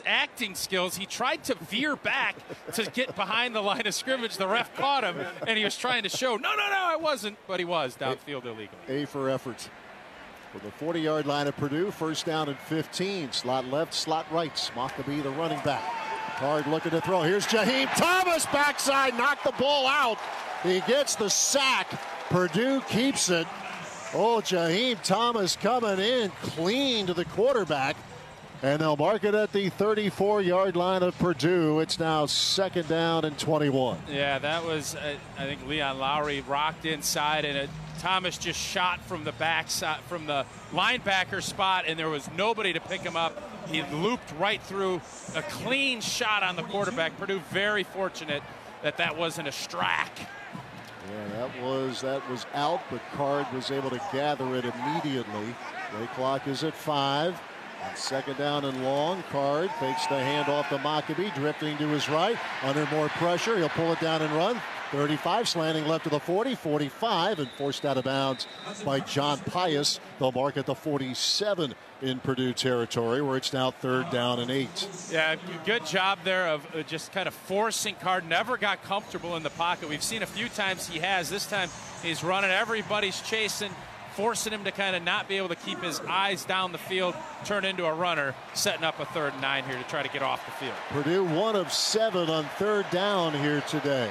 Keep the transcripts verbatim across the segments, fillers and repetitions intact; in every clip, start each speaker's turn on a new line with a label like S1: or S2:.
S1: acting skills. He tried to veer back to get behind the line of scrimmage. The ref caught him, and he was trying to show, no, no, no, I wasn't. But he was downfield illegally.
S2: A for effort. For the forty-yard line of Purdue, first down and fifteen. Slot left, slot right. Mockabee, the running back. Card looking to throw. Here's Jaheim Thomas, backside, knocked the ball out. He gets the sack. Purdue keeps it. Oh, Jaheim Thomas coming in clean to the quarterback. And they'll mark it at the thirty-four-yard line of Purdue. It's now second down and twenty-one.
S1: Yeah, that was, uh, I think, Leon Lowry rocked inside, and it, Thomas just shot from the backside, from the linebacker spot, and there was nobody to pick him up. He looped right through, a clean shot on the quarterback. Purdue very fortunate that that wasn't a strack.
S2: Yeah, that was that was out, but Card was able to gather it immediately. Play clock is at five. On second down and long, Card fakes the handoff to Mockabee, drifting to his right. Under more pressure, he'll pull it down and run. thirty-five, slanting left to the forty, forty-five, and forced out of bounds by John Pius. They'll mark at the forty-seven in Purdue territory, where it's now third down and eight.
S1: Yeah, good job there of just kind of forcing Card. Never got comfortable in the pocket. We've seen a few times he has. This time he's running, everybody's chasing, forcing him to kind of not be able to keep his eyes down the field, turn into a runner, setting up a third and nine here to try to get off the field.
S2: Purdue one of seven on third down here today.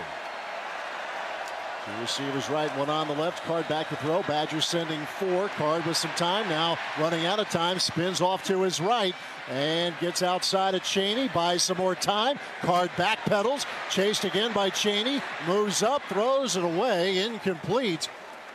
S2: Two receivers right, one on the left. Card back to throw. Badgers sending four. Card with some time now, running out of time, spins off to his right and gets outside of Cheney, buys some more time. Card backpedals, chased again by Cheney, moves up, throws it away, incomplete.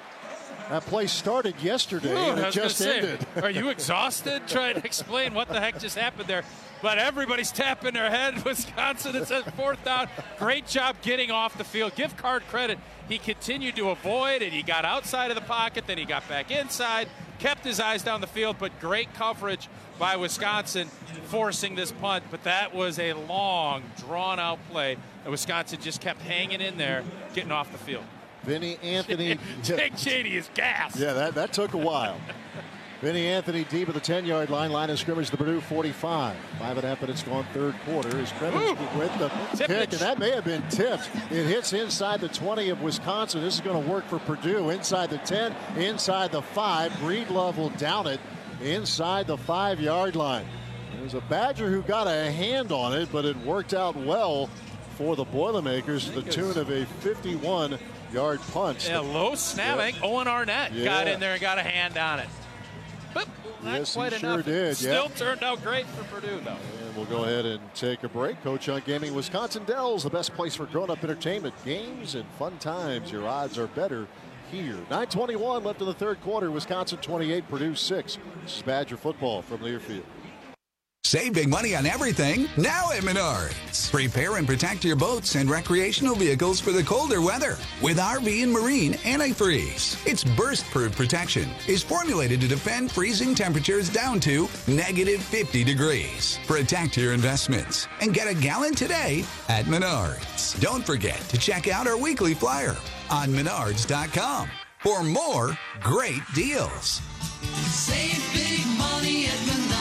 S2: That play started yesterday,
S1: Ooh,
S2: and it just
S1: say,
S2: ended.
S1: Are you exhausted trying to explain what the heck just happened there? But everybody's tapping their head. Wisconsin, it says fourth down. Great job getting off the field. Give Card credit. He continued to avoid, and he got outside of the pocket. Then he got back inside, kept his eyes down the field, but great coverage by Wisconsin forcing this punt. But that was a long, drawn-out play, and Wisconsin just kept hanging in there, getting off the field.
S2: Vinny Anthony.
S1: Jake Cheney is gas.
S2: Yeah, that, that took a while. Vinny Anthony deep at the ten-yard line. Line of scrimmage, the Purdue forty-five. Five and a half minutes gone, third quarter. His credits with the kick, and that may have been tipped. It hits inside the twenty of Wisconsin. This is going to work for Purdue. Inside the ten, inside the five. Breedlove will down it inside the five-yard line. There was a Badger who got a hand on it, but it worked out well for the Boilermakers to the tune of a fifty-one-yard punt.
S1: Yeah, low snap. I think Owen Arnett
S2: yeah.
S1: got in there and got a hand on it. But not
S2: yes,
S1: quite
S2: he
S1: enough.
S2: sure did.
S1: Still
S2: yeah.
S1: turned out great for Purdue, though.
S2: And we'll go ahead and take a break. Coach on Gaming, Wisconsin Dells, the best place for grown-up entertainment, games, and fun times. Your odds are better here. nine twenty-one left in the third quarter. Wisconsin twenty-eight, Purdue six. This is Badger football from Learfield.
S3: Save big money on everything now at Menards. Prepare and protect your boats and recreational vehicles for the colder weather with R V and Marine Antifreeze. Its burst-proof protection is formulated to defend freezing temperatures down to negative fifty degrees. Protect your investments and get a gallon today at Menards. Don't forget to check out our weekly flyer on menards dot com for more great deals.
S4: Save big money at Menards.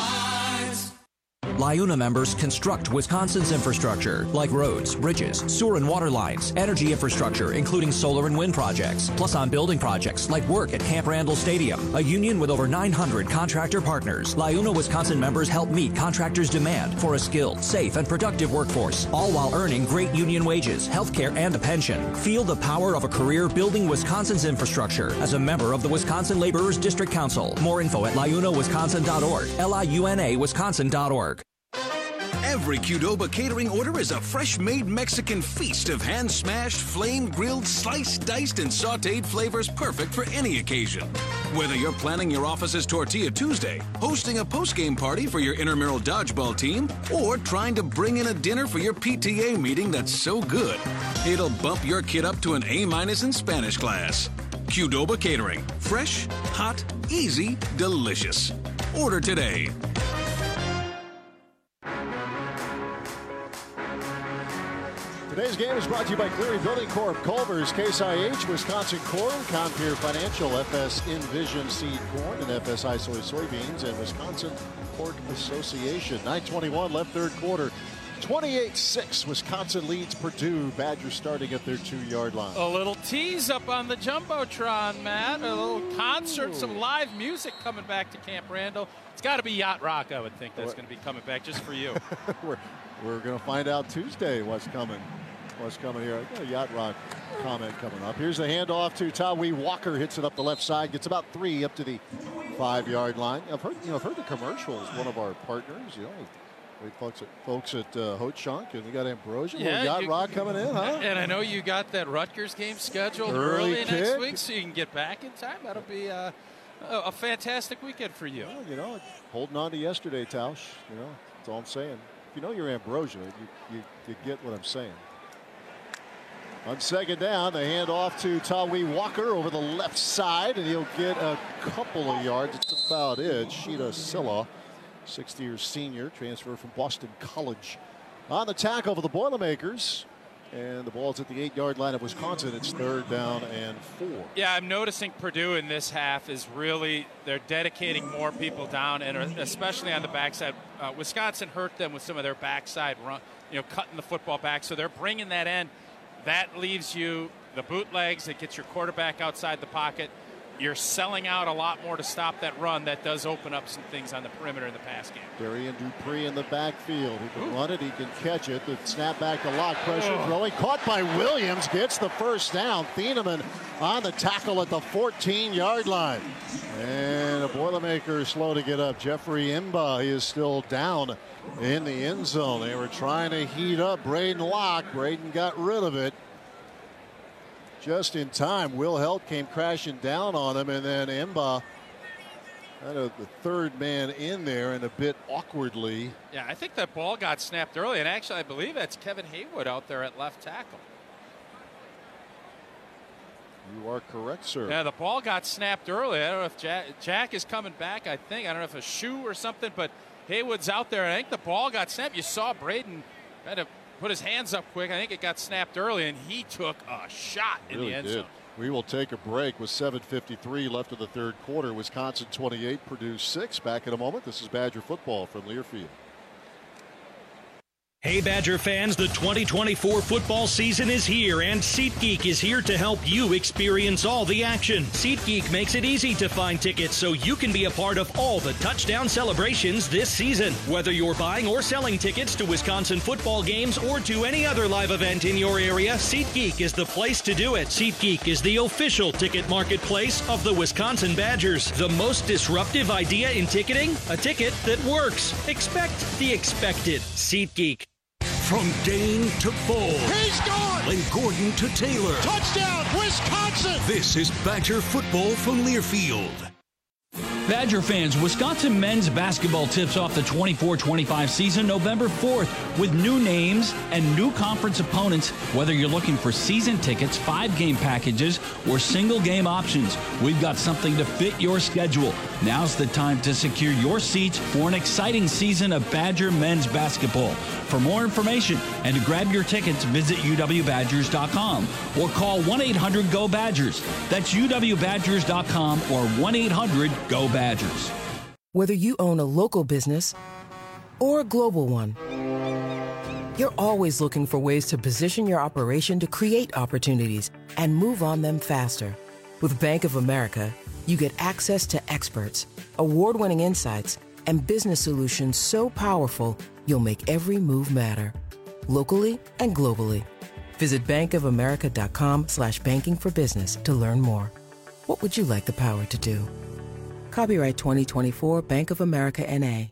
S5: LIUNA members construct Wisconsin's infrastructure, like roads, bridges, sewer and water lines, energy infrastructure, including solar and wind projects, plus on building projects like work at Camp Randall Stadium. A union with over nine hundred contractor partners, LIUNA Wisconsin members help meet contractors' demand for a skilled, safe, and productive workforce, all while earning great union wages, health care, and a pension. Feel the power of a career building Wisconsin's infrastructure as a member of the Wisconsin Laborers District Council. More info at liuna wisconsin dot org, L I U N A wisconsin dot org.
S6: Every Qdoba catering order is a fresh-made Mexican feast of hand-smashed, flame-grilled, sliced, diced, and sautéed flavors perfect for any occasion. Whether you're planning your office's Tortilla Tuesday, hosting a post-game party for your intramural dodgeball team, or trying to bring in a dinner for your P T A meeting that's so good, it'll bump your kid up to an A-minus in Spanish class. Qdoba Catering. Fresh, hot, easy, delicious. Order today.
S2: Today's game is brought to you by Cleary Building Corp, Culver's, Case I H, Wisconsin Corn, Compeer Financial, F S Envision Seed Corn, and F S I Soy Soybeans, and Wisconsin Pork Association. nine twenty-one left third quarter. twenty-eight six, Wisconsin leads Purdue. Badgers starting at their two-yard line.
S1: A little tease up on the Jumbotron, Matt. A little concert,
S2: Ooh.
S1: some live music coming back to Camp Randall. It's got to be Yacht Rock, I would think, that's going to be coming back just for you.
S2: we're we're going to find out Tuesday what's coming. What's coming here. I got a Yacht Rock comment coming up. Here's the handoff to Tawee Walker. Hits it up the left side. Gets about three up to the five-yard line. I've heard, you know, I've heard the commercial is one of our partners. You know, we folks at folks at uh, Ho-Chunk, and we got Ambrosia.
S1: Yeah,
S2: Yacht
S1: you,
S2: Rock coming in, huh?
S1: And I know you got that Rutgers game scheduled early, early next week, so you can get back in time. That'll be uh, a, a fantastic weekend for you.
S2: Well, you know, holding on to yesterday, Tausch. You know, that's all I'm saying. If you know you're Ambrosia, you, you, you get what I'm saying. On second down, the handoff to Tawee Walker over the left side, and he'll get a couple of yards. It's about it. Sheeta Silla, sixth-year senior, transfer from Boston College. On the tackle for the Boilermakers, and the ball's at the eight-yard line of Wisconsin. It's third down and four.
S1: Yeah, I'm noticing Purdue in this half is really, they're dedicating more people down, and especially on the backside. Uh, Wisconsin hurt them with some of their backside run, you know, cutting the football back, so they're bringing that in. That leaves you the bootlegs that gets your quarterback outside the pocket. You're selling out a lot more to stop that run. That does open up some things on the perimeter in the pass game.
S2: Darian Dupree in the backfield. He can Ooh. run it. He can catch it. The snap back to Locke. Pressure oh. throwing. Caught by Williams. Gets the first down. Thieneman on the tackle at the fourteen-yard line. And the Boilermakers slow to get up. Jeffrey Imba, he is still down in the end zone. They were trying to heat up Braden Locke. Braden got rid of it just in time. Will Helt came crashing down on him, and then Imba had a, the third man in there, and a bit awkwardly.
S1: Yeah, I think that ball got snapped early, and actually I believe that's Kevin Haywood out there at left tackle.
S2: You are correct, sir.
S1: Yeah, the ball got snapped early. I don't know if Jack, Jack is coming back, I think. I don't know if a shoe or something, but Haywood's out there. I think the ball got snapped. You saw Braden kind of put his hands up quick. I think it got snapped early, and he took a shot in
S2: really
S1: the end
S2: did.
S1: zone.
S2: We will take a break with seven fifty-three left of the third quarter. Wisconsin twenty-eight, Purdue six. Back in a moment. This is Badger football from Learfield.
S7: Hey Badger fans, the twenty twenty-four football season is here, and SeatGeek is here to help you experience all the action. SeatGeek makes it easy to find tickets so you can be a part of all the touchdown celebrations this season. Whether you're buying or selling tickets to Wisconsin football games or to any other live event in your area, SeatGeek is the place to do it. SeatGeek is the official ticket marketplace of the Wisconsin Badgers. The most disruptive idea in ticketing? A ticket that works. Expect the expected. SeatGeek.
S6: From Dane to Bull.
S2: He's gone!
S6: And Gordon to Taylor.
S2: Touchdown, Wisconsin!
S6: This is Badger football from Learfield.
S8: Badger fans, Wisconsin men's basketball tips off the twenty-four twenty-five season November fourth with new names and new conference opponents. Whether you're looking for season tickets, five-game packages, or single-game options, we've got something to fit your schedule. Now's the time to secure your seats for an exciting season of Badger men's basketball. For more information and to grab your tickets, visit U W Badgers dot com or call one eight hundred go Badgers. That's U W Badgers dot com or one eight hundred go Badgers.
S9: Whether you own a local business or a global one, you're always looking for ways to position your operation to create opportunities and move on them faster. With Bank of America, you get access to experts, award-winning insights, and business solutions so powerful, you'll make every move matter, locally and globally. Visit bankofamerica.com slash banking for business to learn more. What would you like the power to do? Copyright twenty twenty-four Bank of America N A.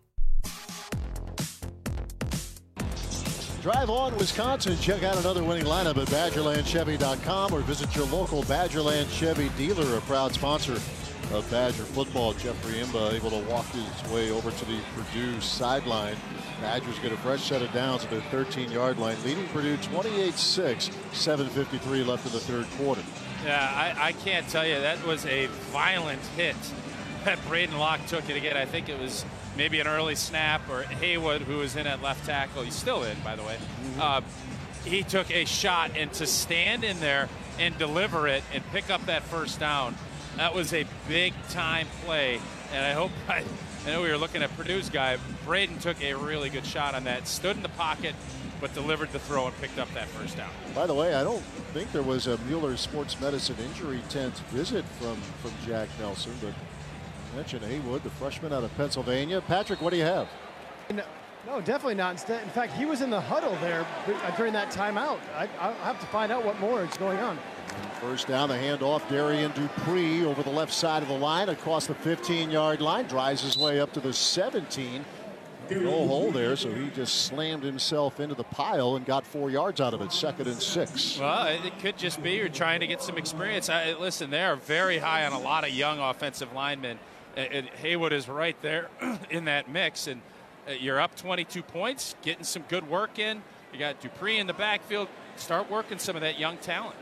S2: Drive on, Wisconsin. Check out another winning lineup at Badgerland Chevy dot com or visit your local Badgerland Chevy dealer, a proud sponsor of Badger football. Jeffrey Imba able to walk his way over to the Purdue sideline. Badgers get a fresh set of downs at their thirteen-yard line, leading Purdue twenty-eight six, seven fifty-three left in the third quarter.
S1: Yeah, I, I can't tell you. That was a violent hit that Braden Locke took it again. I think it was maybe an early snap, or Haywood, who was in at left tackle. He's still in, by the way. Mm-hmm. uh, he took a shot, and to stand in there and deliver it and pick up that first down, that was a big-time play. And I hope I, I know we were looking at Purdue's guy. Braden took a really good shot on that, stood in the pocket, but delivered the throw and picked up that first down.
S2: By the way, I don't think there was a Mueller Sports Medicine injury tent visit from, from Jack Nelson, but mention Haywood, the freshman out of Pennsylvania. Patrick, what do you have?
S10: No, no definitely not. Instead, in fact, he was in the huddle there during that timeout. I, I'll have to find out what more is going on.
S2: And first down, the handoff, Darian Dupree over the left side of the line across the fifteen-yard line, drives his way up to the seventeen. No hole there, so he just slammed himself into the pile and got four yards out of it. Second and six.
S1: Well, it could just be you're trying to get some experience. I, listen, they are very high on a lot of young offensive linemen, and, and Haywood is right there in that mix. And uh, you're up twenty-two points, getting some good work in. You got Dupree in the backfield. Start working some of that young talent.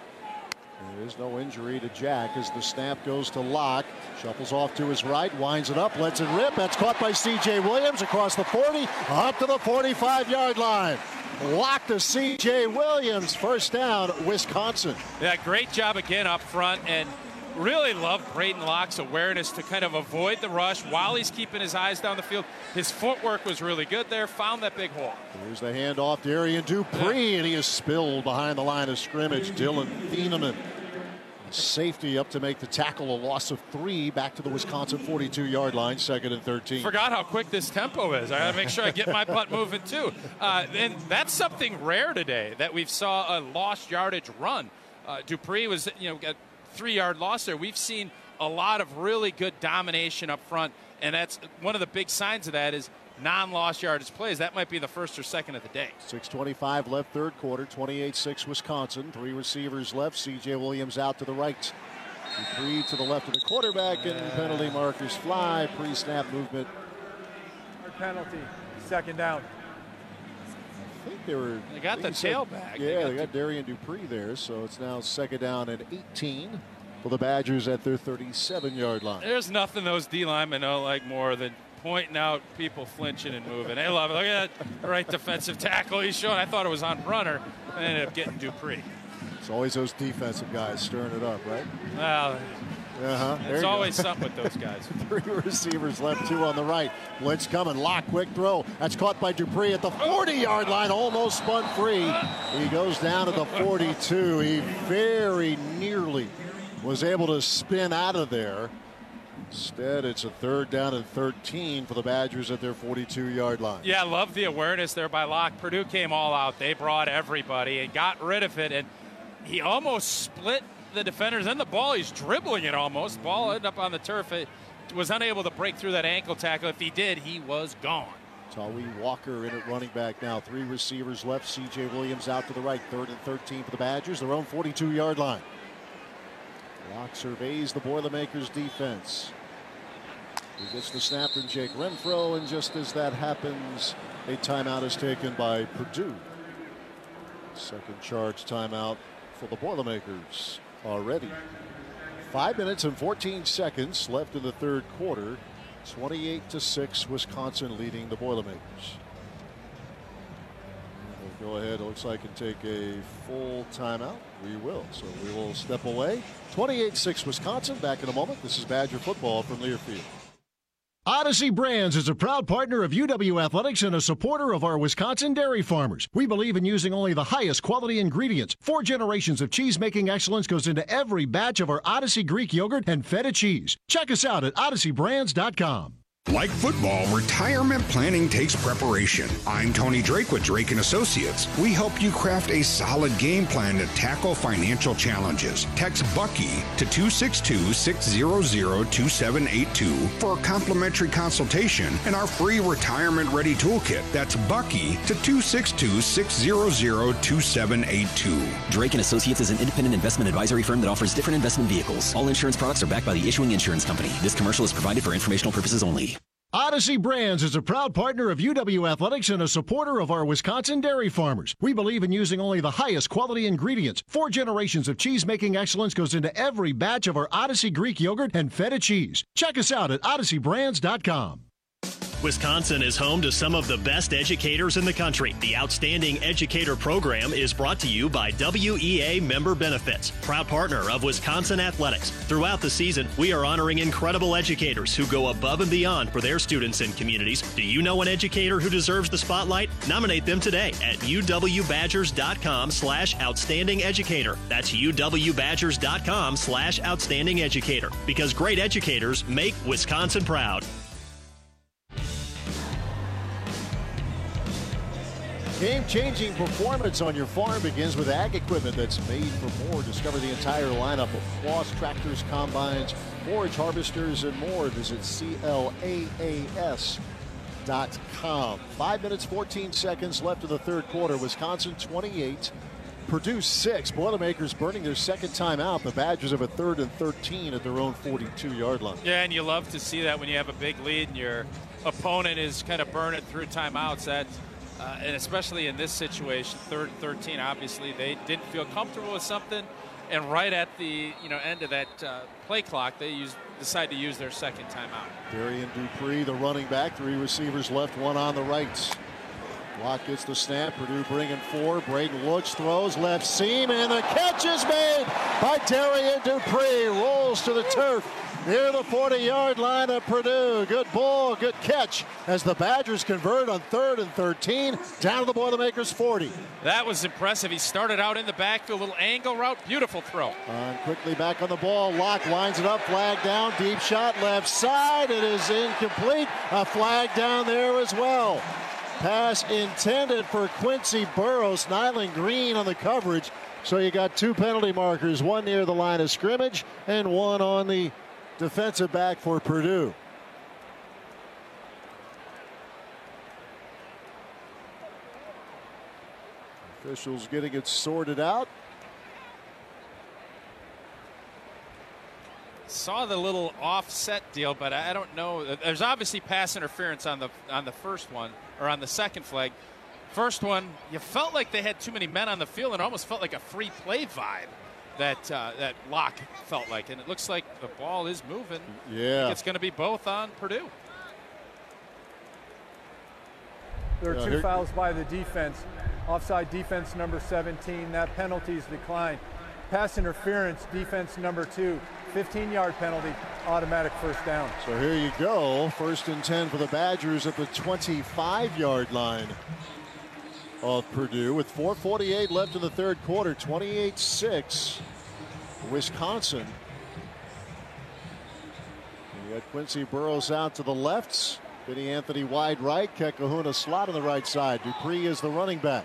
S2: There is no injury to Jack as the snap goes to Locke. Shuffles off to his right, winds it up, lets it rip. That's caught by C J Williams across the forty, up to the forty-five-yard line. Locke to C J Williams. First down, Wisconsin.
S1: Yeah, great job again up front, and really love Braden Locke's awareness to kind of avoid the rush while he's keeping his eyes down the field. His footwork was really good there, found that big hole.
S2: Here's the handoff, Darian Dupree, and he is spilled behind the line of scrimmage. Dylan Thieneman. Safety up to make the tackle, a loss of three, back to the Wisconsin forty-two-yard line, second and thirteen.
S1: Forgot how quick this tempo is. I got to make sure I get my butt moving too. Uh, and that's something rare today, that we've saw a lost yardage run. Uh, Dupree was, you know, got three-yard loss there. We've seen a lot of really good domination up front, and that's one of the big signs of that is non-lost yardage plays. That might be the first or second of the day.
S2: six twenty-five left, third quarter, twenty-eight six Wisconsin. Three receivers left. C J Williams out to the right. Dupree to the left of the quarterback, and penalty markers fly. Pre-snap movement.
S11: Penalty, second down.
S2: I think they were.
S1: They got the tailback.
S2: Yeah,
S1: they got,
S2: they got Darian Dupree there, so it's now second down and eighteen for the Badgers at their thirty-seven-yard line.
S1: There's nothing those D linemen don't like more than pointing out people flinching and moving. They love it. Look at that right defensive tackle he's showing. I thought it was on Brunner. I ended up getting Dupree.
S2: It's always those defensive guys stirring it up, right?
S1: Well,
S2: uh-huh.
S1: There's always something with those guys.
S2: Three receivers left, two on the right. Blitz coming, Locke, quick throw. That's caught by Dupree at the forty-yard line, almost spun free. He goes down to the forty-two. He very nearly was able to spin out of there. Instead, it's a third down and thirteen for the Badgers at their forty-two-yard line.
S1: Yeah, I love the awareness there by Locke. Purdue came all out. They brought everybody and got rid of it, and he almost split the defenders. Then the ball, he's dribbling it almost. Ball ended up on the turf. It was unable to break through that ankle tackle. If he did, he was gone.
S2: Tawee Walker in at running back now. Three receivers left. C J Williams out to the right. Third and thirteen for the Badgers, their own forty-two-yard line. Locke surveys the Boilermakers defense. He gets the snap from Jake Renfro, and just as that happens, a timeout is taken by Purdue. Second charge timeout for the Boilermakers already. Five minutes and fourteen seconds left in the third quarter. twenty-eight to six, Wisconsin leading the Boilermakers. We'll go ahead, it looks like, and take a full timeout. We will, so we will step away. twenty-eight six Wisconsin, back in a moment. This is Badger football from Learfield. Odyssey Brands is a proud partner of U W Athletics and a supporter of our Wisconsin dairy farmers. We believe in using only the highest quality ingredients. Four generations of cheese-making excellence goes into every batch of our Odyssey Greek yogurt and feta cheese. Check us out at odyssey brands dot com.
S12: Like football, retirement planning takes preparation. I'm Tony Drake with Drake and Associates. We help you craft a solid game plan to tackle financial challenges. Text Bucky to two six two, six zero zero, two seven eight two for a complimentary consultation and our free retirement ready toolkit. That's Bucky to two six two, six zero zero, two seven eight two.
S13: Drake and Associates is an independent investment advisory firm that offers different investment vehicles. All insurance products are backed by the issuing insurance company. This commercial is provided for informational purposes only.
S2: Odyssey Brands is a proud partner of U W Athletics and a supporter of our Wisconsin dairy farmers. We believe in using only the highest quality ingredients. Four generations of cheese-making excellence goes into every batch of our Odyssey Greek yogurt and feta cheese. Check us out at odyssey brands dot com.
S14: Wisconsin is home to some of the best educators in the country. The Outstanding Educator Program is brought to you by W E A Member Benefits, proud partner of Wisconsin Athletics. Throughout the season, we are honoring incredible educators who go above and beyond for their students and communities. Do you know an educator who deserves the spotlight? Nominate them today at U W Badgers dot com slash outstanding educator. That's U W Badgers dot com slash outstanding educator. Because great educators make Wisconsin proud.
S2: Game-changing performance on your farm begins with ag equipment that's made for more. Discover the entire lineup of plows, tractors, combines, forage harvesters, and more. Visit C L A A S dot com. Five minutes, fourteen seconds left of the third quarter. Wisconsin twenty-eight, Purdue six. Boilermakers burning their second time out. The Badgers have a third and thirteen at their own forty-two yard line.
S1: Yeah, and you love to see that when you have a big lead and your opponent is kind of burning through timeouts. That Uh, and especially in this situation, third and thirteen, obviously they didn't feel comfortable with something, and right at the you know end of that uh, play clock, they used decide to use their second timeout.
S2: Darian Dupree, the running back, three receivers left, one on the right. Locke gets the snap. Purdue bringing four. Braden Lutz throws left seam, and the catch is made by Darian Dupree. Rolls to the turf near the forty yard line of Purdue. Good ball, good catch as the Badgers convert on third and thirteen down to the Boilermakers forty.
S1: That was impressive. He started out in the backfield, little angle route, beautiful throw.
S2: Uh, quickly back on the ball. Locke lines it up, flag down, deep shot left side. It is incomplete. A flag down there as well. Pass intended for Quincy Burrows. Nyland Green on the coverage. So you got two penalty markers, one near the line of scrimmage and one on the defensive back for Purdue. Officials getting it sorted out.
S1: Saw the little offset deal, but I don't know. There's obviously pass interference on the on the first one, or on the second flag. First one, you felt like they had too many men on the field, and it almost felt like a free play vibe that uh, that Locke felt like. And it looks like the ball is moving.
S2: Yeah.
S1: It's going to be both on Purdue.
S11: There are
S2: Yeah,
S11: two
S2: here-
S11: fouls by the defense. Offside defense number seventeen. That penalty is declined. Pass interference defense number two. fifteen yard penalty, automatic first down.
S2: So here you go. First and ten for the Badgers at the twenty-five yard line of Purdue with four forty-eight left in the third quarter. twenty-eight six Wisconsin. You got Quincy Burrows out to the left. Vinny Anthony wide right. Kekahuna slot on the right side. Dupree is the running back.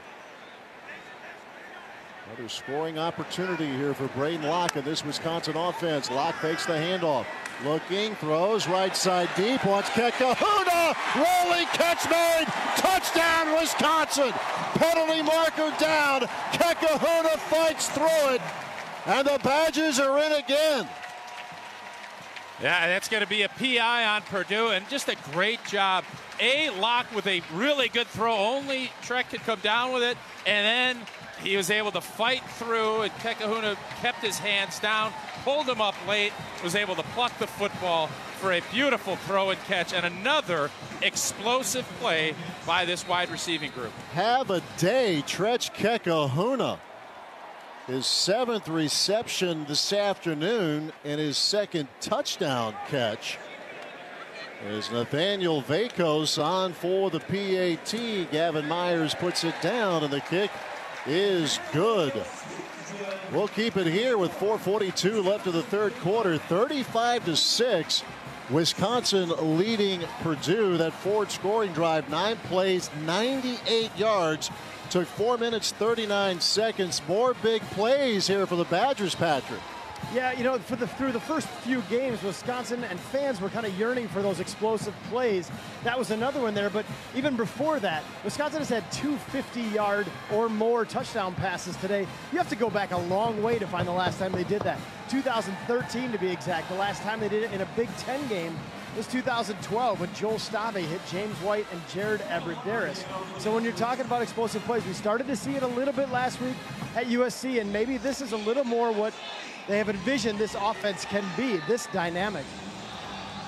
S2: Another scoring opportunity here for Braden Locke in this Wisconsin offense. Locke fakes the handoff. Looking, throws right side deep. Wants Kekahuna. Rolling catch made. Touchdown, Wisconsin. Penalty marker down. Kekahuna fights through it. And the Badgers are in again.
S1: Yeah, that's going to be a P I on Purdue, and just a great job. A, Locke with a really good throw. Only Trek could come down with it, and then he was able to fight through, and Kekahuna kept his hands down, pulled him up late, was able to pluck the football for a beautiful throw and catch, and another explosive play by this wide receiving group.
S2: Have a day, Tretch Kekahuna. His seventh reception this afternoon and his second touchdown catch. As Nathaniel Vakos on for the P A T. Gavin Myers puts it down, and the kick is good. We'll keep it here with four forty-two left of the third quarter. thirty-five to six. Wisconsin leading Purdue. That forward scoring drive, nine plays, ninety-eight yards. Took four minutes, thirty-nine seconds. More big plays here for the Badgers, Patrick.
S10: Yeah, you know, for the through the first few games, Wisconsin and fans were kind of yearning for those explosive plays. That was another one there, but even before that, Wisconsin has had two fifty yard or more touchdown passes today. You have to go back a long way to find the last time they did that. two thousand thirteen to be exact. The last time they did it in a Big Ten game was two thousand twelve when Joel Stave hit James White and Jared Abbrederis. So when you're talking about explosive plays, we started to see it a little bit last week at U S C, and maybe this is a little more what they have envisioned this offense can be, this dynamic.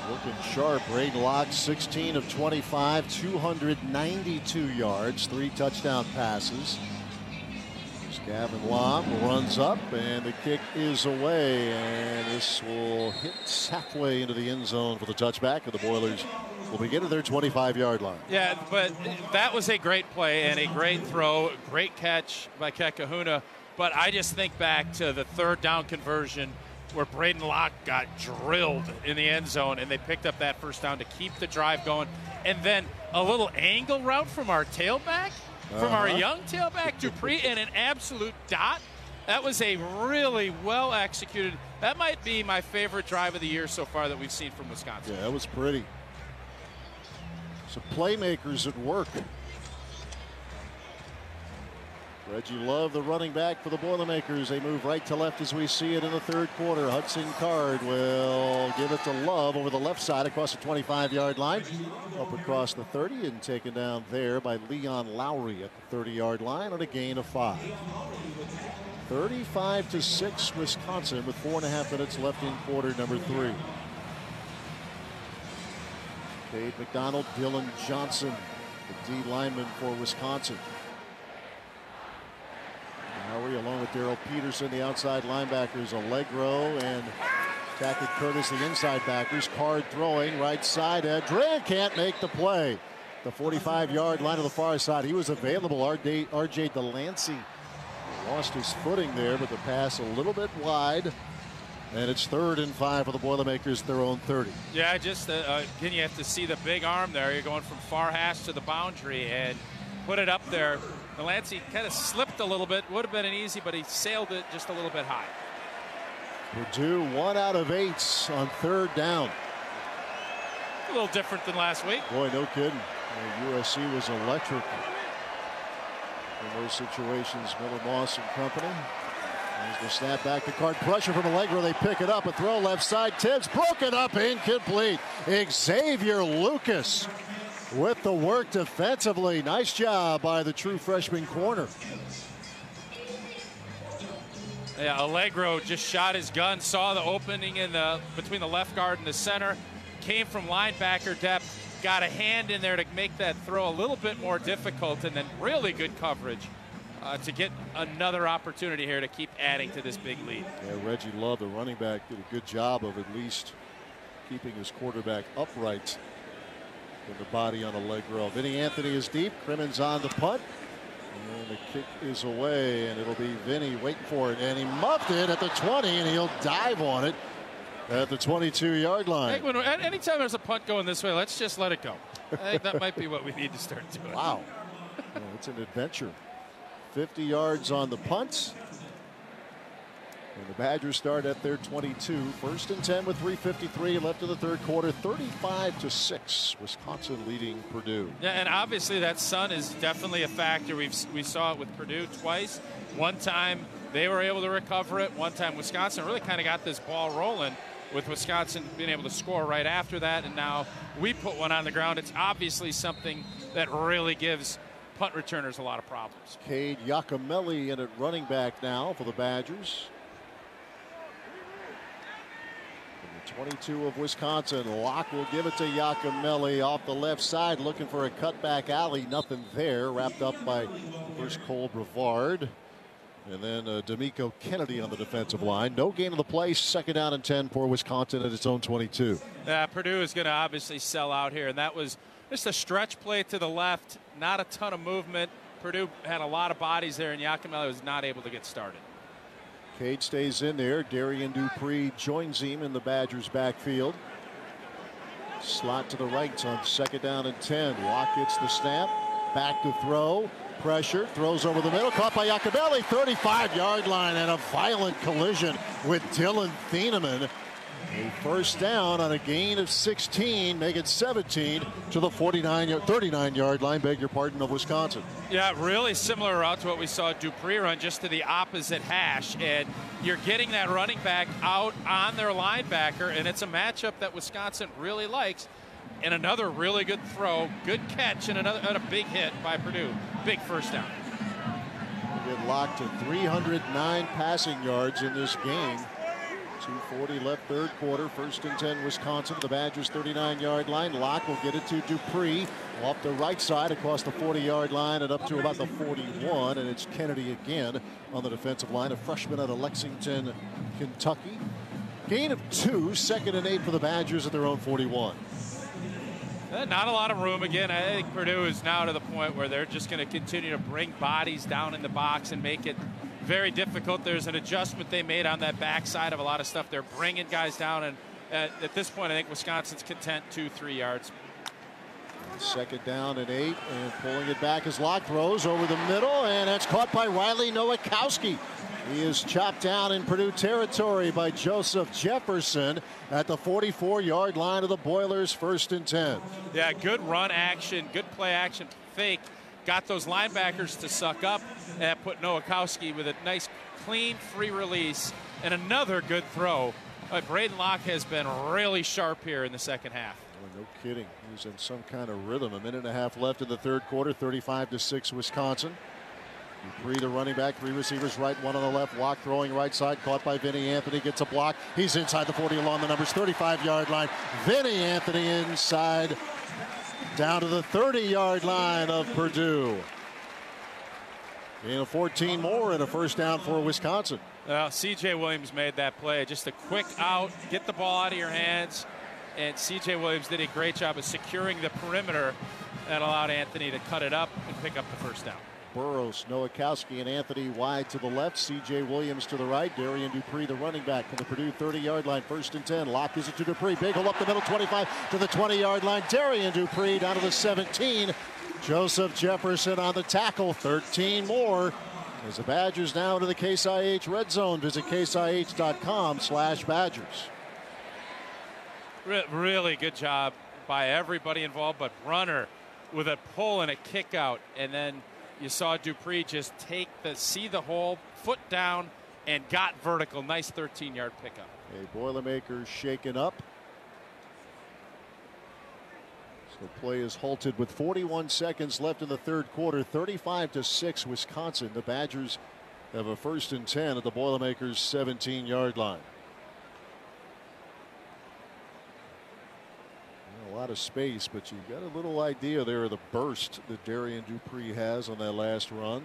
S2: Looking sharp. Braden Locke, sixteen of twenty-five, two hundred ninety-two yards, three touchdown passes. Gavin Lom runs up, and the kick is away, and this will hit halfway into the end zone for the touchback, and the Boilers will begin at their twenty-five yard line.
S1: Yeah, but that was a great play and a great throw, great catch by Kekahuna. But I just think back to the third down conversion where Braden Locke got drilled in the end zone, and they picked up that first down to keep the drive going. And then a little angle route from our tailback, from uh-huh. our young tailback, Dupree, and an absolute dot. That was a really well executed. That might be my favorite drive of the year so far that we've seen from Wisconsin.
S2: Yeah, that was pretty. Some playmakers at work. Reggie Love, the running back for the Boilermakers. They move right to left as we see it in the third quarter. Hudson Card will give it to Love over the left side across the twenty-five yard line. Up across the thirty and taken down there by Leon Lowry at the thirty yard line on a gain of five. thirty-five to six Wisconsin with four and a half minutes left in quarter number three. Cade McDonald, Dylan Johnson, the D lineman for Wisconsin. Lowry along with Daryl Peterson, the outside linebackers, Allegro and Tackett Curtis, the inside backers. Card throwing right side. Adrian can't make the play. The forty-five yard line of the far side. He was available. R J Delancey lost his footing there, but the pass a little bit wide. And it's third and five for the Boilermakers, their own thirty.
S1: Yeah, just uh, again, you have to see the big arm there. You're going from far hash to the boundary and put it up there. Delancey kind of slipped a little bit. Would have been an easy, but he sailed it just a little bit high.
S2: Purdue one out of eight on third down.
S1: A little different than last week.
S2: Boy, no kidding. U S C was electric in those situations. Miller Moss and company. As the snap back to Card, pressure from Allegro. They pick it up. A throw left side. Tibbs broken up, incomplete. Xavier Lucas with the work defensively. Nice job by the true freshman corner.
S1: Yeah, Allegro just shot his gun, saw the opening in the between the left guard and the center, came from linebacker depth, got a hand in there to make that throw a little bit more difficult, and then really good coverage uh, to get another opportunity here to keep adding to this big lead.
S2: Yeah, Reggie Love, the running back, did a good job of at least keeping his quarterback upright. In the body on Allegro. Vinny Anthony is deep. Crimmins on the punt. And the kick is away, and it'll be Vinny waiting for it. And he muffed it at the twenty, and he'll dive on it at the twenty-two yard line.
S1: Hey, when, anytime there's a punt going this way, let's just let it go. I think that might be what we need to start doing.
S2: Wow. Yeah, it's an adventure. fifty yards on the punt. And the Badgers start at their twenty-two. First and ten with three fifty-three left in the third quarter. thirty-five to six. Wisconsin leading Purdue.
S1: Yeah, and obviously that sun is definitely a factor. We've we saw it with Purdue twice. One time they were able to recover it. One time Wisconsin really kind of got this ball rolling, with Wisconsin being able to score right after that. And now we put one on the ground. It's obviously something that really gives punt returners a lot of problems.
S2: Cade Giacomelli in at running back now for the Badgers. twenty-two of Wisconsin. Locke will give it to Giacomelli off the left side, looking for a cutback alley. Nothing there. Wrapped up by first Cole Brevard, and then uh, D'Amico Kennedy on the defensive line. No gain of the play. Second down and ten for Wisconsin at its own twenty-two.
S1: Yeah, Purdue is going to obviously sell out here, and that was just a stretch play to the left. Not a ton of movement. Purdue had a lot of bodies there, and Giacomelli was not able to get started.
S2: Cade stays in there. Darian Dupree joins him in the Badgers backfield. Slot to the right on second down and ten. Locke gets the snap. Back to throw. Pressure. Throws over the middle. Caught by Giacomelli. thirty-five yard line, and a violent collision with Dylan Thieneman. A first down on a gain of sixteen, make it seventeen to the forty-nine, thirty-nine yard line, beg your pardon, of Wisconsin.
S1: Yeah, really similar route to what we saw Dupree run, just to the opposite hash. And you're getting that running back out on their linebacker, and it's a matchup that Wisconsin really likes. And another really good throw, good catch, and another and a big hit by Purdue. Big first down.
S2: We get locked to three hundred nine passing yards in this game. two forty left third quarter. First and ten Wisconsin. The Badgers thirty-nine-yard line. Locke will get it to Dupree off the right side across the forty-yard line and up to about the forty-one. And it's Kennedy again on the defensive line. A freshman out of Lexington, Kentucky. Gain of two. Second and eight for the Badgers at their own forty-one.
S1: Not a lot of room. Again, I think Purdue is now to the point where they're just going to continue to bring bodies down in the box and make it very difficult. There's an adjustment they made on that backside of a lot of stuff. They're bringing guys down, and at, at this point, I think Wisconsin's content two, three yards.
S2: Second down and eight, and pulling it back as Locke throws over the middle, and that's caught by Riley Nowakowski. He is chopped down in Purdue territory by Joseph Jefferson at the forty-four-yard line of the Boilers. First and ten.
S1: Yeah, good run action, good play action fake. Got those linebackers to suck up and put Nowakowski with a nice, clean, free release and another good throw. Uh, Braden Locke has been really sharp here in the second half.
S2: Oh, no kidding. He's in some kind of rhythm. A minute and a half left in the third quarter. thirty-five to six Wisconsin. Dupree, the running back, three receivers right, one on the left. Locke throwing right side, caught by Vinny Anthony, gets a block. He's inside the forty along the numbers, thirty-five-yard line. Vinny Anthony inside, down to the thirty-yard line of Purdue. And a fourteen more and a first down for Wisconsin.
S1: Well, C J Williams made that play. Just a quick out, get the ball out of your hands. And C J Williams did a great job of securing the perimeter that allowed Anthony to cut it up and pick up the first down.
S2: Burrows, Nowakowski, and Anthony wide to the left. C J Williams to the right. Darian Dupree, the running back, from the Purdue thirty-yard line. First and ten. Locke gives it to Dupree. Big hole up the middle, twenty-five to the twenty-yard line. Darian Dupree down to the seventeen. Joseph Jefferson on the tackle. thirteen more. As the Badgers now to the Case I H Red Zone. Visit case I H dot com slash Badgers.
S1: Re really good job by everybody involved, but Runner with a pull and a kick out, and then you saw Dupree just take the, see the hole, foot down, and got vertical. Nice thirteen-yard pickup.
S2: A Boilermakers shaken up. So play is halted with forty-one seconds left in the third quarter. thirty-five to six Wisconsin. The Badgers have a first and ten at the Boilermakers seventeen-yard line. A lot of space, but you've got a little idea there of the burst that Darian Dupree has on that last run.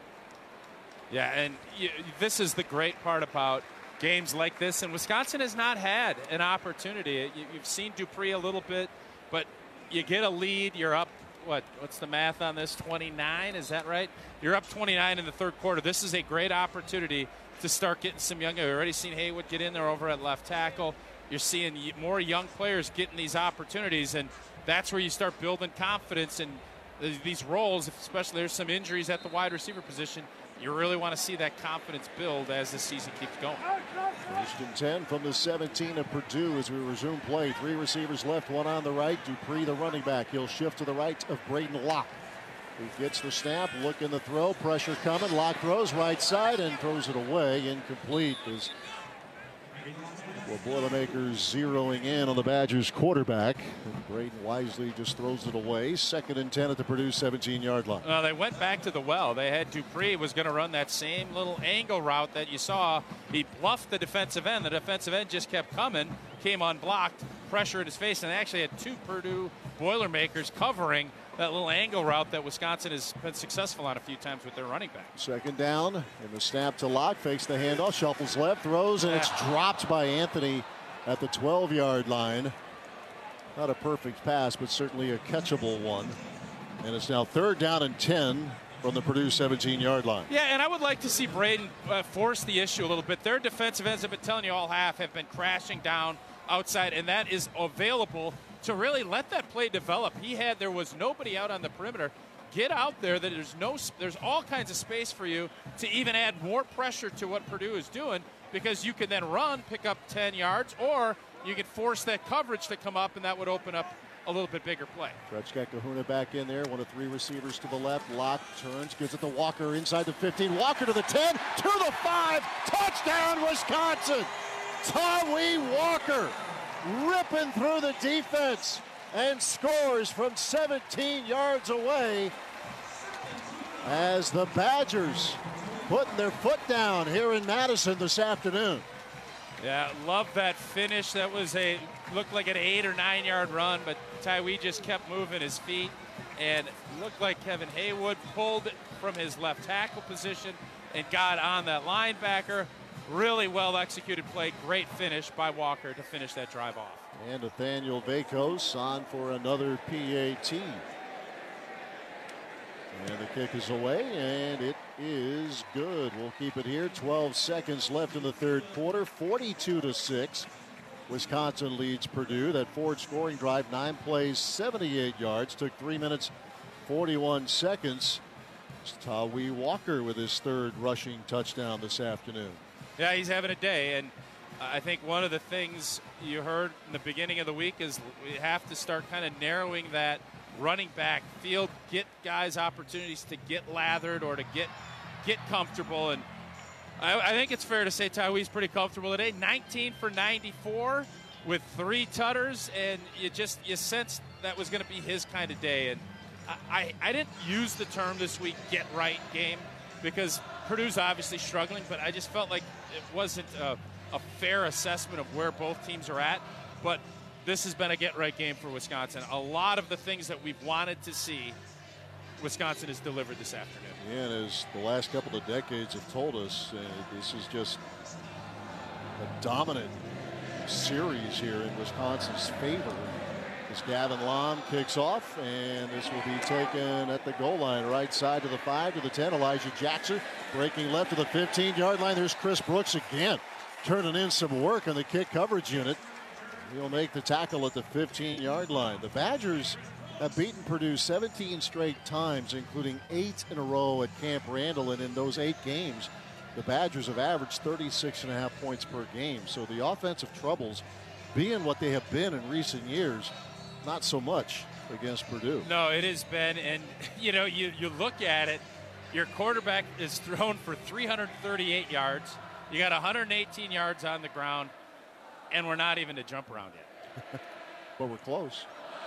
S1: Yeah, and you, this is the great part about games like this, and Wisconsin has not had an opportunity. You, you've seen Dupree a little bit, but you get a lead, you're up, what, what's the math on this, twenty-nine, is that right? You're up twenty-nine in the third quarter. This is a great opportunity to start getting some young, we've already seen Haywood get in there over at left tackle. You're seeing more young players getting these opportunities, and that's where you start building confidence in these roles, especially there's some injuries at the wide receiver position. You really want to see that confidence build as the season keeps going.
S2: First and ten from the seventeen of Purdue as we resume play. Three receivers left, one on the right. Dupree, the running back. He'll shift to the right of Braden Locke. He gets the snap, looking the throw, pressure coming. Locke throws right side and throws it away. Incomplete as well, Boilermakers zeroing in on the Badgers quarterback. And Braden wisely just throws it away. Second and ten at the Purdue seventeen-yard line.
S1: Uh, they went back to the well. They had Dupree was going to run that same little angle route that you saw. He bluffed the defensive end. The defensive end just kept coming, came unblocked, pressure in his face, and they actually had two Purdue Boilermakers covering that little angle route that Wisconsin has been successful on a few times with their running back.
S2: Second down, and the snap to Locke, fakes the handoff, shuffles left, throws, and it's dropped by Anthony at the twelve-yard line. Not a perfect pass, but certainly a catchable one. And it's now third down and ten from the Purdue seventeen-yard line.
S1: Yeah, and I would like to see Braden uh, force the issue a little bit. Their defensive ends, I've been telling you all half, have been crashing down outside, and that is available to really let that play develop. He had, there was nobody out on the perimeter. Get out there, that there's no, there's all kinds of space for you to even add more pressure to what Purdue is doing, because you can then run, pick up ten yards, or you can force that coverage to come up, and that would open up a little bit bigger play.
S2: Fred's got Kahuna back in there, one of three receivers to the left. Locke turns, gives it to Walker inside the fifteen. Walker to the ten, to the five. Touchdown, Wisconsin. Tawee Walker ripping through the defense and scores from seventeen yards away as the Badgers putting their foot down here in Madison this afternoon.
S1: Yeah, love that finish. That was a, looked like an eight or nine yard run, but Tyree just kept moving his feet, and looked like Kevin Haywood pulled from his left tackle position and got on that linebacker. Really well executed play. Great finish by Walker to finish that drive off.
S2: And Nathaniel Vakos on for another P A T. And the kick is away, and it is good. We'll keep it here. twelve seconds left in the third quarter. forty-two to six. Wisconsin leads Purdue. That Ford scoring drive, nine plays, seventy-eight yards. Took three minutes, forty-one seconds. It's Tawee Walker with his third rushing touchdown this afternoon.
S1: Yeah, he's having a day, and I think one of the things you heard in the beginning of the week is we have to start kind of narrowing that running back field, get guys opportunities to get lathered or to get get comfortable. And I, I think it's fair to say Tywee's pretty comfortable today. nineteen for ninety-four with three tutters, and you just you sensed that was going to be his kind of day. And I, I, I didn't use the term this week, get right game, because Purdue's obviously struggling, but I just felt like it wasn't a, a fair assessment of where both teams are at. But this has been a get-right game for Wisconsin. A lot of the things that we've wanted to see, Wisconsin has delivered this afternoon.
S2: Yeah, and as the last couple of decades have told us, uh, this is just a dominant series here in Wisconsin's favor. As Gavin Lom kicks off, and this will be taken at the goal line, right side to the five, to the ten. Elijah Jackson breaking left to the fifteen yard line. There's Chris Brooks again, turning in some work on the kick coverage unit. He'll make the tackle at the fifteen yard line. The Badgers have beaten Purdue seventeen straight times, including eight in a row at Camp Randall, and in those eight games, the Badgers have averaged thirty-six and a half points per game. So the offensive troubles, being what they have been in recent years, not so much against Purdue.
S1: No, it has been, and you know, you, you look at it, your quarterback is thrown for three hundred thirty-eight yards. You got one hundred eighteen yards on the ground, and we're not even to jump around yet.
S2: But we're close.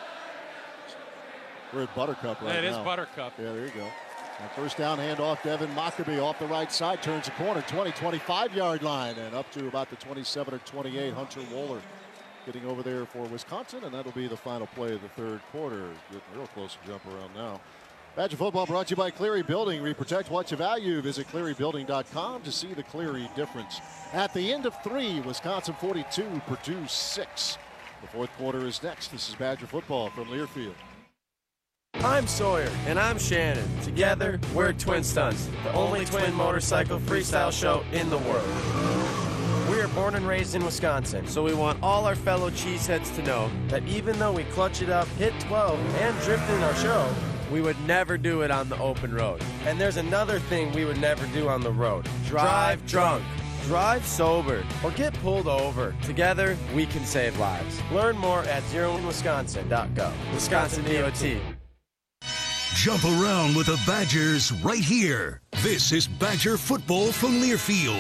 S2: We're at Buttercup right
S1: it
S2: now.
S1: It is Buttercup.
S2: Yeah, there you go. And first down handoff, Devin Mockabee off the right side, turns the corner, twenty, twenty-five yard line, and up to about the twenty-seven or twenty-eight. Hunter Wohler getting over there for Wisconsin, and that'll be the final play of the third quarter. Getting real close to jump around now. Badger football brought to you by Cleary Building. We protect what you value. Visit cleary building dot com to see the Cleary difference. At the end of three, Wisconsin forty-two, Purdue six. The fourth quarter is next. This is Badger football from Learfield.
S15: I'm Sawyer, and I'm Shannon. Together, we're Twin Stunts, the only twin motorcycle freestyle show in the world. We are born and raised in Wisconsin, so we want all our fellow cheeseheads to know that even though we clutch it up, hit twelve, and drift in our show, we would never do it on the open road. And there's another thing we would never do on the road. Drive drunk. Drive sober. Or get pulled over. Together, we can save lives. Learn more at zero in wisconsin dot gov. Wisconsin D O T.
S6: Jump around with the Badgers right here. This is Badger football from Learfield.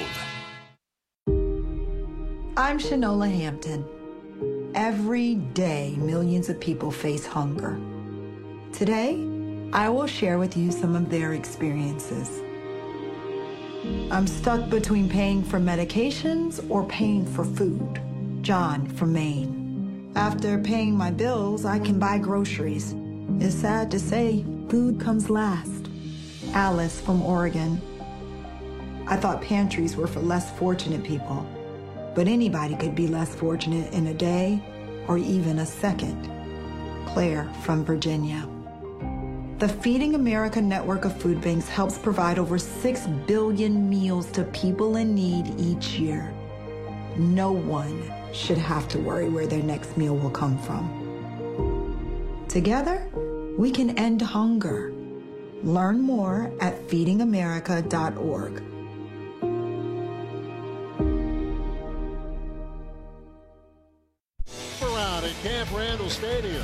S16: I'm Shanola Hampton. Every day, millions of people face hunger. Today, I will share with you some of their experiences. I'm stuck between paying for medications or paying for food. John from Maine. After paying my bills, I can buy groceries. It's sad to say, food comes last. Alice from Oregon. I thought pantries were for less fortunate people. But anybody could be less fortunate in a day or even a second. Claire from Virginia. The Feeding America network of food banks helps provide over six billion meals to people in need each year. No one should have to worry where their next meal will come from. Together, we can end hunger. Learn more at feeding america dot org.
S2: Around at Camp Randall Stadium.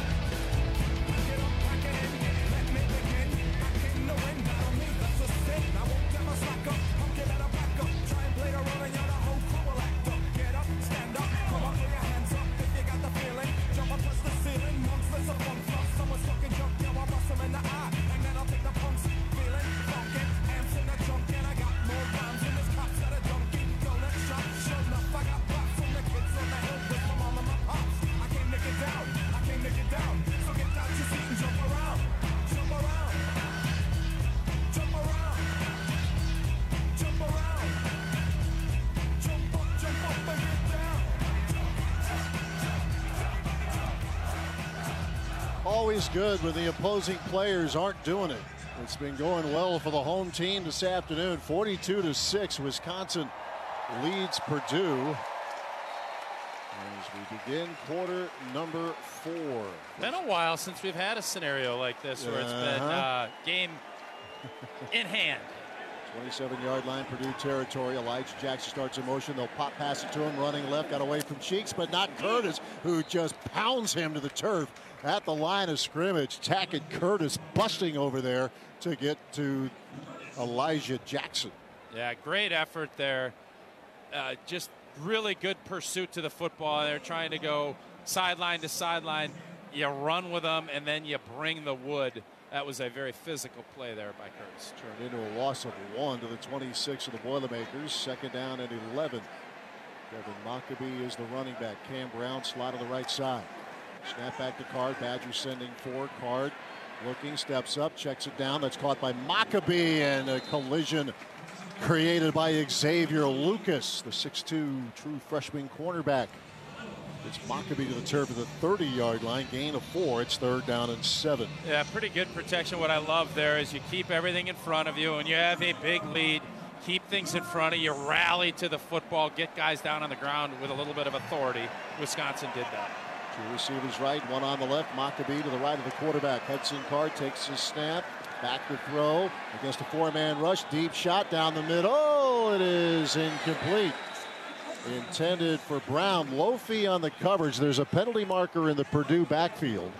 S2: always good when the opposing players aren't doing it. It's been going well for the home team this afternoon. forty-two to six, Wisconsin leads Purdue as we begin quarter number four.
S1: Been a while since we've had a scenario like this where it's been
S2: Uh-huh.
S1: uh, game in hand.
S2: twenty-seven yard line, Purdue territory. Elijah Jackson starts in motion. They'll pop pass it to him, running left, got away from Cheeks, but not Curtis, who just pounds him to the turf at the line of scrimmage. Tackett Curtis busting over there to get to Elijah Jackson.
S1: Yeah, great effort there. Uh, just really good pursuit to the football. They're trying to go sideline to sideline. You run with them, and then you bring the wood. That was a very physical play there by Curtis.
S2: Turned into a loss of one to the twenty-six of the Boilermakers. Second down and eleven. Devin Mockabee is the running back. Cam Brown slot on the right side. Snap back to Card. Badgers sending four. Card looking, steps up, checks it down. That's caught by Mockabee, and a collision created by Xavier Lucas, the six two true freshman cornerback. It's Mockabee to the turf at the thirty yard line, gain of four. It's third down and seven.
S1: Yeah, pretty good protection. What I love there is you keep everything in front of you, and you have a big lead. Keep things in front of you, rally to the football, get guys down on the ground with a little bit of authority. Wisconsin did that.
S2: Two receivers right, one on the left. Mockabee to the right of the quarterback. Hudson Card takes his snap, back to throw against a four-man rush. Deep shot down the middle. Oh, it is incomplete. Intended for Brown. Lofi on the coverage. There's a penalty marker in the Purdue backfield.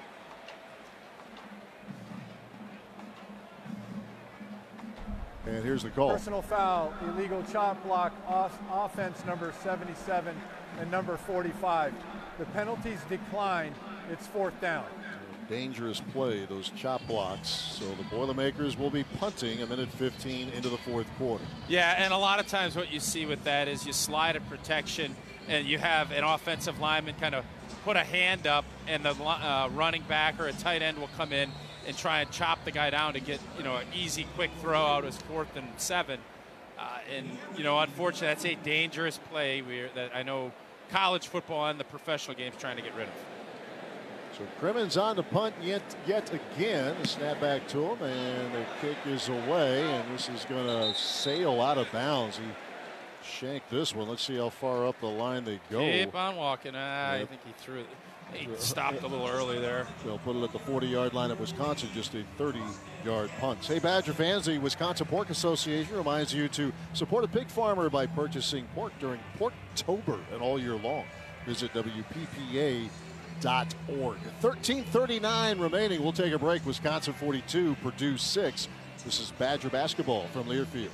S2: And here's the call.
S11: Personal foul, illegal chop block, off, offense number seventy-seven and number forty-five. The penalties declined. It's fourth down.
S2: Dangerous play, those chop blocks. So the Boilermakers will be punting a minute fifteen into the fourth quarter.
S1: Yeah, and a lot of times what you see with that is you slide a protection and you have an offensive lineman kind of put a hand up, and the uh, running back or a tight end will come in and try and chop the guy down to get, you know, an easy, quick throw out as fourth and seven. Uh, and, you know, unfortunately, that's a dangerous play we're, that I know college football and the professional game's trying to get rid of.
S2: So Crimmins on to punt yet yet again. The snap back to him, and the kick is away, and this is going to sail out of bounds. He shanked this one. Let's see how far up the line they go.
S1: Keep on walking. Ah,
S2: Yep.
S1: I think he threw it. He stopped a little early there.
S2: They'll put it at the forty yard line of Wisconsin, just a thirty yard punt. Hey, Badger fans, the Wisconsin Pork Association reminds you to support a pig farmer by purchasing pork during Porktober and all year long. Visit W P P A dot org. thirteen thirty-nine remaining. We'll take a break. Wisconsin forty-two, Purdue six. This is Badger basketball from Learfield.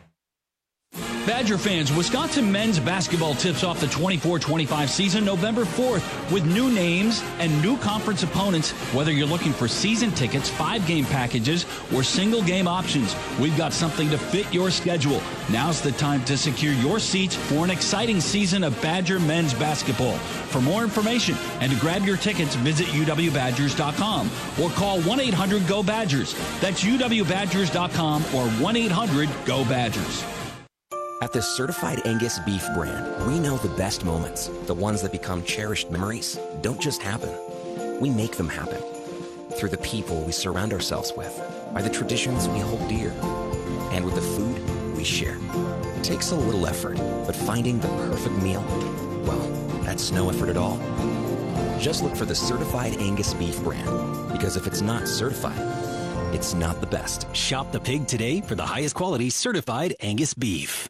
S8: Badger fans, Wisconsin men's basketball tips off the twenty-four twenty-five season November fourth with new names and new conference opponents. Whether you're looking for season tickets, five-game packages, or single-game options, we've got something to fit your schedule. Now's the time to secure your seats for an exciting season of Badger men's basketball. For more information and to grab your tickets, visit U W Badgers dot com or call one eight hundred go Badgers. That's U W Badgers dot com or one eight hundred go Badgers.
S13: At the Certified Angus Beef brand, we know the best moments, the ones that become cherished memories, don't just happen. We make them happen. Through the people we surround ourselves with, by the traditions we hold dear, and with the food we share. It takes a little effort, but finding the perfect meal, well, that's no effort at all. Just look for the Certified Angus Beef brand, because if it's not certified, it's not the best.
S7: Shop the pig today for the highest quality Certified Angus Beef.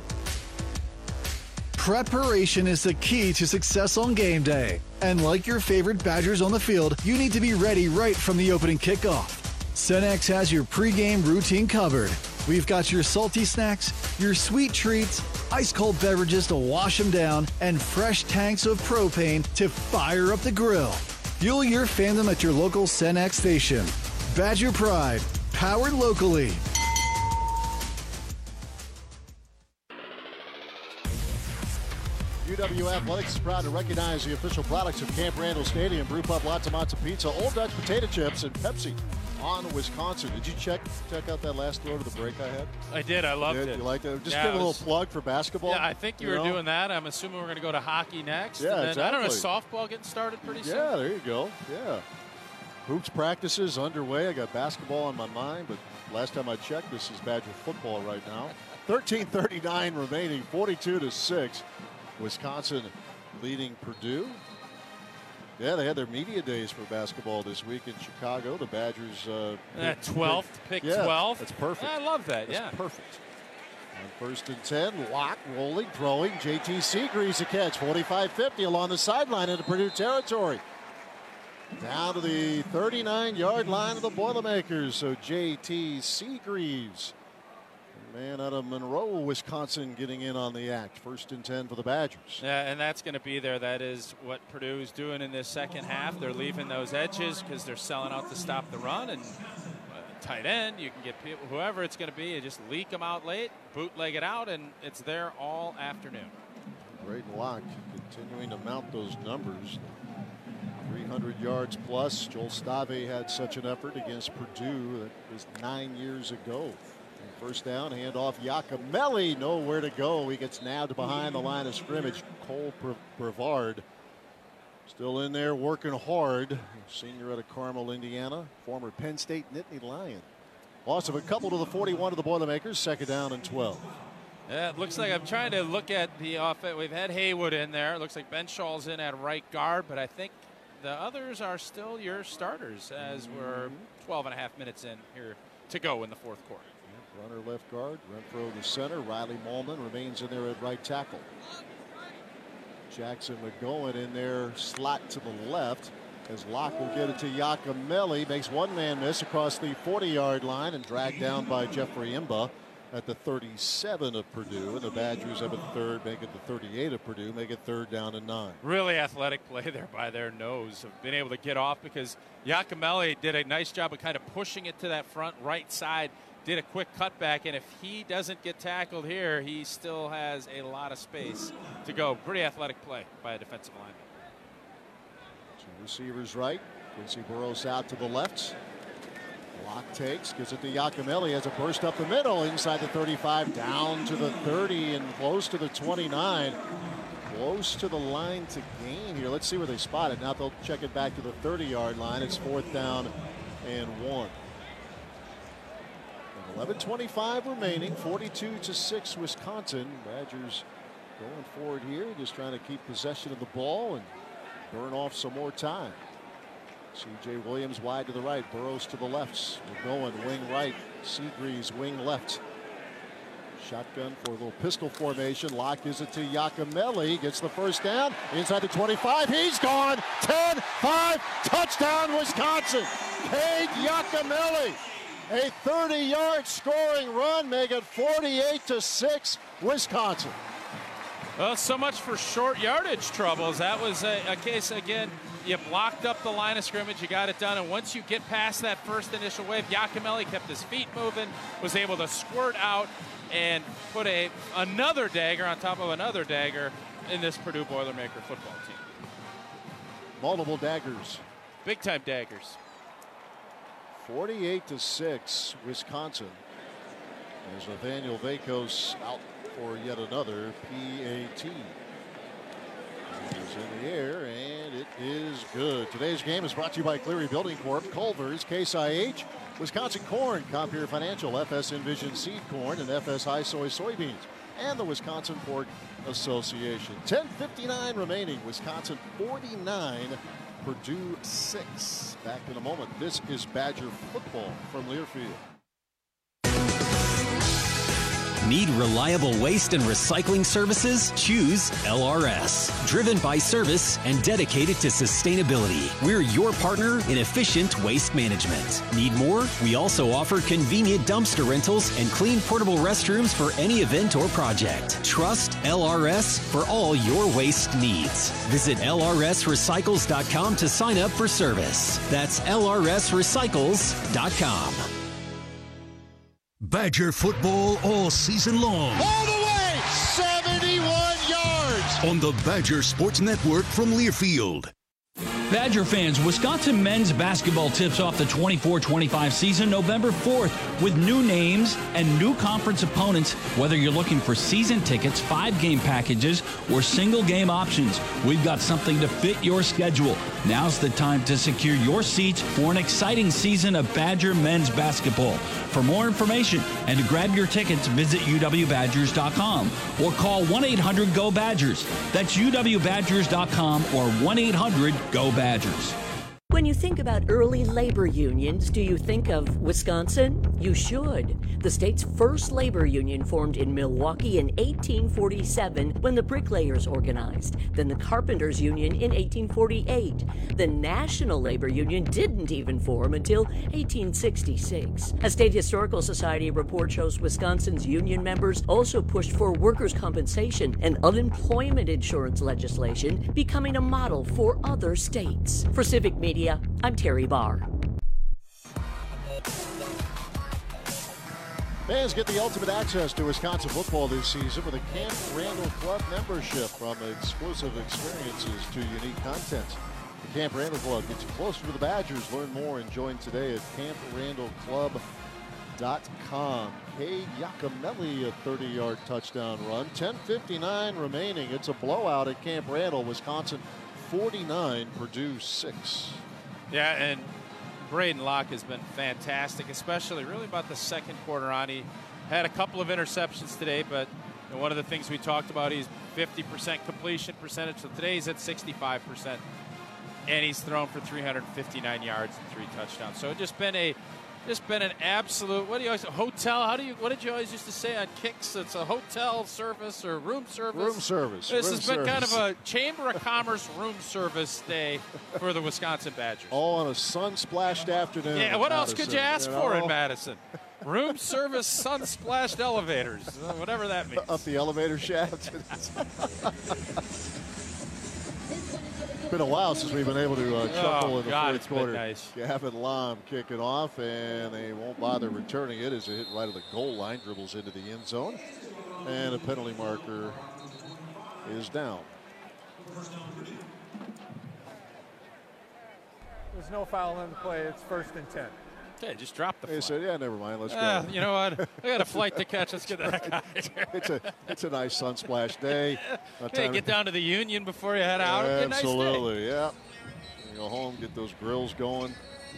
S17: Preparation is the key to success on game day. And like your favorite Badgers on the field, you need to be ready right from the opening kickoff. Cenex has your pregame routine covered. We've got your salty snacks, your sweet treats, ice-cold beverages to wash them down, and fresh tanks of propane to fire up the grill. Fuel your fandom at your local Cenex station. Badger Pride, powered locally.
S2: U W Athletics is proud to recognize the official products of Camp Randall Stadium: Brew Pub, Lots Matzo Pizza, Old Dutch Potato Chips, and Pepsi on Wisconsin. Did you check check out that last throw to the break I had?
S1: I did. I loved
S2: did?
S1: it.
S2: You liked it? Just
S1: yeah,
S2: give a little
S1: was,
S2: plug for basketball.
S1: Yeah, I think you, you were know? doing that. I'm assuming we're going to go to hockey next.
S2: Yeah,
S1: and then,
S2: exactly.
S1: I don't know, softball getting started pretty soon?
S2: Yeah, there you go. Yeah. Hoops practices underway. I got basketball on my mind, but last time I checked, this is Badger football right now. thirteen thirty-nine remaining, forty-two to six. Wisconsin leading Purdue. Yeah, they had their media days for basketball this week in Chicago. The Badgers. Uh,
S1: uh, twelfth, pick
S2: yeah,
S1: twelve.
S2: That's perfect.
S1: I love that.
S2: That's
S1: yeah,
S2: perfect. On first and ten, Locke rolling, throwing. J T Seagreaves a catch, forty-five fifty along the sideline into Purdue territory. Down to the thirty-nine-yard line of the Boilermakers. So J T Seagreaves, man out of Monroe, Wisconsin, getting in on the act. First and ten for the Badgers.
S1: Yeah, and that's going to be there. That is what Purdue is doing in this second half. They're leaving those edges because they're selling out to stop the run. And uh, tight end, you can get people, whoever it's going to be, you just leak them out late, bootleg it out, and it's there all afternoon.
S2: Braden Locke continuing to mount those numbers. three hundred yards plus. Joel Stave had such an effort against Purdue. That was nine years ago. And first down, handoff. Yakimelli nowhere to go. He gets nabbed behind the line of scrimmage. Cole Brevard still in there working hard. Senior out of Carmel, Indiana. Former Penn State Nittany Lion. Loss of a couple to the forty-one of the Boilermakers. Second down and twelve.
S1: Yeah, it looks like I'm trying to look at the offense. We've had Haywood in there. It looks like Ben Schall's in at right guard, but I think the others are still your starters as we're twelve and a half minutes in here to go in the fourth quarter.
S2: Yep, runner left guard, Renfro the center. Riley Mollman remains in there at right tackle. Jackson McGowan in there, slot to the left as Locke will get it to Yakimelli. Makes one man miss across the forty-yard line and dragged down by Jeffrey Imba at the thirty-seven of Purdue, and the Badgers have a third, make it the thirty-eight of Purdue, make it third down and nine.
S1: Really athletic play there by their nose of being able to get off, because Yakimelli did a nice job of kind of pushing it to that front right side, did a quick cutback, and if he doesn't get tackled here, he still has a lot of space to go. Pretty athletic play by a defensive lineman.
S2: Two receivers right, Quincy Burrows out to the left. Locke takes, gives it to Yakimelli as a burst up the middle, inside the thirty-five, down to the thirty, and close to the twenty-nine. Close to the line to gain here. Let's see where they spot it. Now they'll check it back to the thirty-yard line. It's fourth down and one. eleven twenty-five remaining, forty-two to six Wisconsin. Badgers going forward here, just trying to keep possession of the ball and burn off some more time. C J Williams wide to the right, Burrows to the left. We're going wing right, Seagreaves wing left. Shotgun for a little pistol formation. Locke gives it to Yakimelli, gets the first down, inside the twenty-five, he's gone. ten five, touchdown Wisconsin. Cade Yakimelli, a thirty-yard scoring run, make it forty-eight to six Wisconsin.
S1: Well, so much for short yardage troubles. That was a, a case, again, you blocked up the line of scrimmage, you got it done, and once you get past that first initial wave, Yakimelli kept his feet moving, was able to squirt out and put a another dagger on top of another dagger in this Purdue Boilermaker football team.
S2: Multiple daggers.
S1: Big time daggers.
S2: forty-eight to six Wisconsin. As Nathaniel Vakos out for yet another P A T. It's in the air, and it is good. Today's game is brought to you by Cleary Building Corp, Culver's, Case I H, Wisconsin Corn, Compeer Financial, F S Envision Seed Corn, and F S High Soy Soybeans, and the Wisconsin Pork Association. ten fifty-nine remaining, Wisconsin forty-nine, Purdue six. Back in a moment. This is Badger football from Learfield.
S18: Need reliable waste and recycling services? Choose L R S. Driven by service and dedicated to sustainability, we're your partner in efficient waste management. Need more? We also offer convenient dumpster rentals and clean portable restrooms for any event or project. Trust L R S for all your waste needs. Visit L R S recycles dot com to sign up for service. That's L R S recycles dot com.
S19: Badger football all season long.
S2: All the way, seventy-one yards.
S19: On the Badger Sports Network from Learfield.
S8: Badger fans, Wisconsin men's basketball tips off the twenty-four twenty-five season November fourth with new names and new conference opponents. Whether you're looking for season tickets, five-game packages, or single-game options, we've got something to fit your schedule. Now's the time to secure your seats for an exciting season of Badger men's basketball. For more information and to grab your tickets, visit U W Badgers dot com or call one eight hundred go Badgers. That's U W Badgers dot com or one eight hundred go Badgers.
S20: When you think about early labor unions, do you think of Wisconsin? You should. The state's first labor union formed in Milwaukee in eighteen forty-seven when the bricklayers organized. Then the carpenters union in eighteen forty-eight. The National Labor Union didn't even form until eighteen sixty-six. A State Historical Society report shows Wisconsin's union members also pushed for workers' compensation and unemployment insurance legislation, becoming a model for other states. For Civic Media, I'm Terry Barr.
S2: Fans get the ultimate access to Wisconsin football this season with a Camp Randall Club membership. From exclusive experiences to unique content, the Camp Randall Club gets you closer to the Badgers. Learn more and join today at camp randall club dot com. Cade Giacomelli, a thirty-yard touchdown run. ten fifty-nine remaining. It's a blowout at Camp Randall. Wisconsin forty-nine, Purdue six.
S1: Yeah, and Braden Locke has been fantastic, especially really about the second quarter on. He had a couple of interceptions today, but you know, one of the things we talked about, he's fifty percent completion percentage. So today he's at sixty-five percent, and he's thrown for three hundred fifty-nine yards and three touchdowns. So it's just been a Just been an absolute, what do you always, hotel, how do you, what did you always used to say on kicks? It's a hotel service or room service?
S2: Room service.
S1: This
S2: room
S1: has been
S2: service.
S1: kind of a Chamber of Commerce room service day for the Wisconsin Badgers.
S2: All on a sun-splashed afternoon.
S1: Yeah, what else could you ask
S2: you
S1: for
S2: know?
S1: in Madison? Room service, sun-splashed elevators, whatever that means.
S2: Up the elevator shaft. It's been a while since we've been able to uh, chuckle
S1: oh,
S2: in the
S1: God,
S2: fourth
S1: it's
S2: quarter.
S1: Been nice.
S2: Gavin Lom kicking off, and they won't bother returning it as it hit right at the goal line, dribbles into the end zone, and a penalty marker is down.
S11: There's no foul in the play. It's first and ten.
S1: Okay, just drop the
S2: They
S1: flag.
S2: said, yeah, never mind, let's
S1: uh,
S2: go.
S1: You know what? I got a flight to catch. Let's get that guy.
S2: it's a it's a nice sun-splashed day.
S1: Hey, get down to the Union before you head out. It'll be a nice day.
S2: Absolutely, yeah. You go home, get those grills going.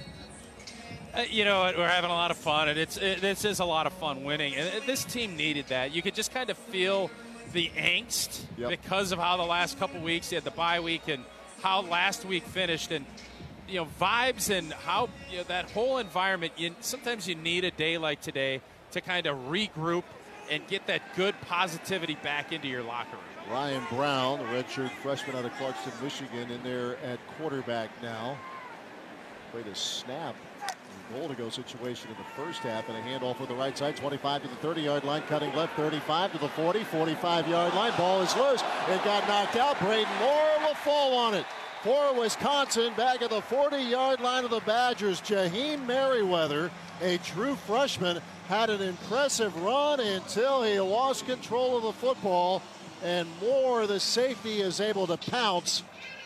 S1: Uh, you know what? We're having a lot of fun, and it's it, this is a lot of fun winning. And this team needed that. You could just kind of feel the angst
S2: yep.
S1: because of how the last couple weeks, you had the bye week, and how last week finished, and you know, vibes and how you know, that whole environment. You, sometimes you need a day like today to kind of regroup and get that good positivity back into your locker room.
S2: Ryan Brown, the redshirt freshman out of Clarkston, Michigan, in there at quarterback now. Way to snap. Goal to go situation in the first half, and a handoff with the right side, twenty-five to the thirty-yard line, cutting left, thirty-five to the forty, forty-five-yard line. Ball is loose. It got knocked out. Braden Moore will fall on it. For Wisconsin, back at the forty-yard line of the Badgers, Jaheim Merriweather, a true freshman, had an impressive run until he lost control of the football, and Moore, the safety, is able to pounce.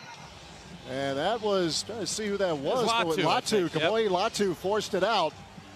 S2: And that was, trying to see who that was.
S1: It was Latu,
S2: Latu, Kamoi
S1: yep.
S2: Latu forced it out.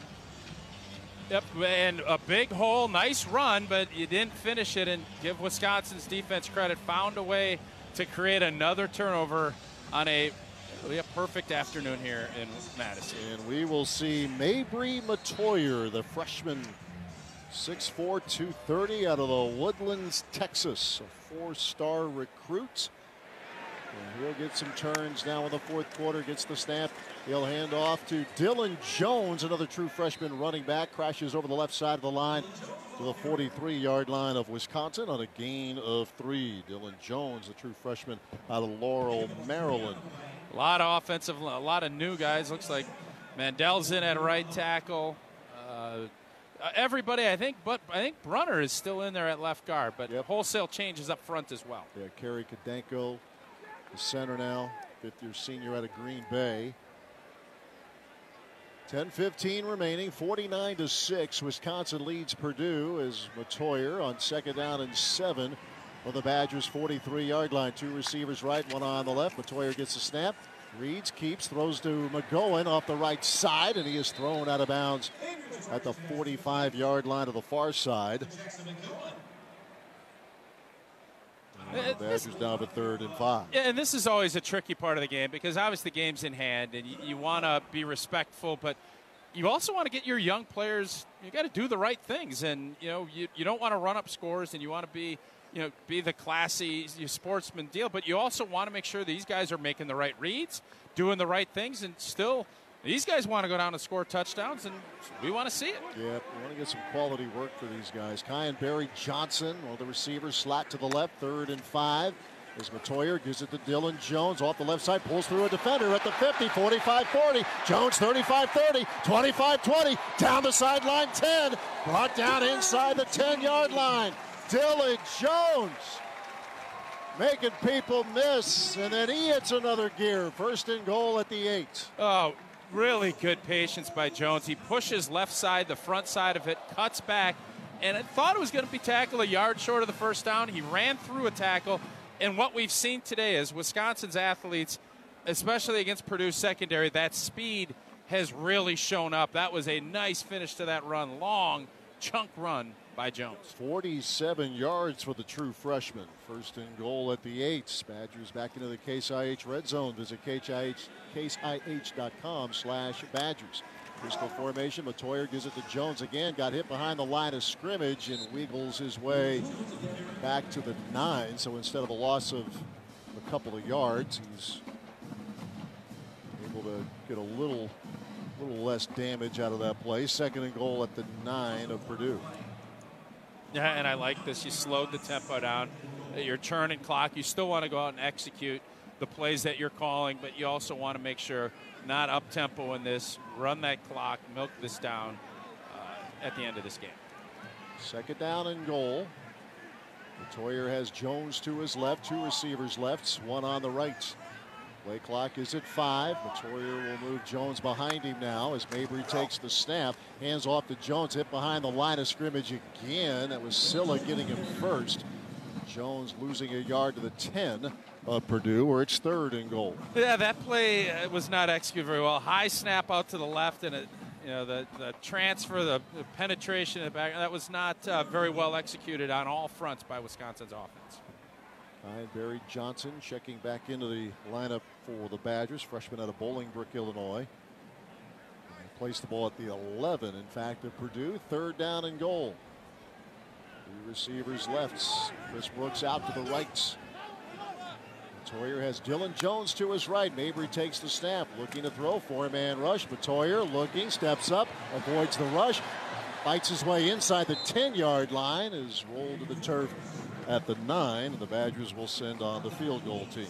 S1: Yep, and a big hole, nice run, but you didn't finish it, and give Wisconsin's defense credit, found a way to create another turnover on a, a perfect afternoon here in Madison.
S2: And we will see Mabry Matoyer, the freshman, six four, two thirty, out of the Woodlands, Texas, a four-star recruit. And he'll get some turns now in the fourth quarter, gets the snap. He'll hand off to Dylan Jones, another true freshman running back, crashes over the left side of the line to the forty-three-yard line of Wisconsin on a gain of three. Dylan Jones, a true freshman out of Laurel, Maryland.
S1: A lot of offensive, a lot of new guys. Looks like Mandel's in at right tackle. Uh, everybody, I think, but I think Brunner is still in there at left guard, but yep. wholesale changes up front as well.
S2: Yeah, Kerry Kadenko, the center now, fifth-year senior out of Green Bay. ten fifteen remaining, forty-nine to six. Wisconsin leads Purdue as Matoyer on second down and seven on the Badgers' forty-three-yard line. Two receivers right, one on the left. Matoyer gets the snap, Reeds keeps, throws to McGowan off the right side, and he is thrown out of bounds at the forty-five-yard line of the far side. And the Badgers down to third and five.
S1: Yeah, and this is always a tricky part of the game because obviously the game's in hand, and you, you want to be respectful, but you also want to get your young players. You got to do the right things, and you know you, you don't want to run up scores, and you want to be. You know, be the classy sportsman deal, but you also want to make sure these guys are making the right reads, doing the right things, and still, these guys want to go down and score touchdowns, and we want to see it.
S2: Yeah, we want to get some quality work for these guys. Kyan Barry Johnson, one of the receivers, slot to the left, third and five. As Matoyer gives it to Dylan Jones off the left side, pulls through a defender at the fifty, forty-five forty. Jones thirty-five thirty, twenty-five twenty, down the sideline ten, brought down inside the ten-yard line. Dylan Jones making people miss, and then he hits another gear. First and goal at the eight.
S1: Oh, really good patience by Jones. He pushes left side, the front side of it, cuts back, and I thought it was going to be tackled a yard short of the first down. He ran through a tackle, and what we've seen today is Wisconsin's athletes, especially against Purdue's secondary, that speed has really shown up. That was a nice finish to that run, long chunk run by Jones.
S2: forty-seven yards for the true freshman. First and goal at the eight. Badgers back into the Case I H red zone. Visit case I H dot com slash Badgers. Pistol formation. Matoyer gives it to Jones again. Got hit behind the line of scrimmage and wiggles his way back to the nine. So instead of a loss of a couple of yards, he's able to get a little, little less damage out of that play. Second and goal at the nine of Purdue.
S1: Yeah, and I like this. You slowed the tempo down. You're churning clock. You still want to go out and execute the plays that you're calling, but you also want to make sure not up tempo in this. Run that clock, milk this down uh, at the end of this game.
S2: Second down and goal. Matoyer has Jones to his left, two receivers left, one on the right. Play clock is at five. Matoyer will move Jones behind him now as Mabry takes the snap. Hands off to Jones, hit behind the line of scrimmage again. That was Silla getting him first. Jones losing a yard to the ten of Purdue, where it's third and goal.
S1: Yeah, that play was not executed very well. High snap out to the left, and it, you know the, the transfer, the, the penetration in the back, that was not uh, very well executed on all fronts by Wisconsin's offense.
S2: Kyan Barry Johnson checking back into the lineup for the Badgers, freshman out of Bolingbrook, Illinois. He placed the ball at the eleven, in fact, of Purdue. Third down and goal. Three receivers left. Chris Brooks out to the right. Matoyer has Dylan Jones to his right. Mabry takes the snap, looking to throw. Four-man rush. Matoyer looking, steps up, avoids the rush, fights his way inside the ten-yard line, is rolled to the turf at the nine, and the Badgers will send on the field goal team.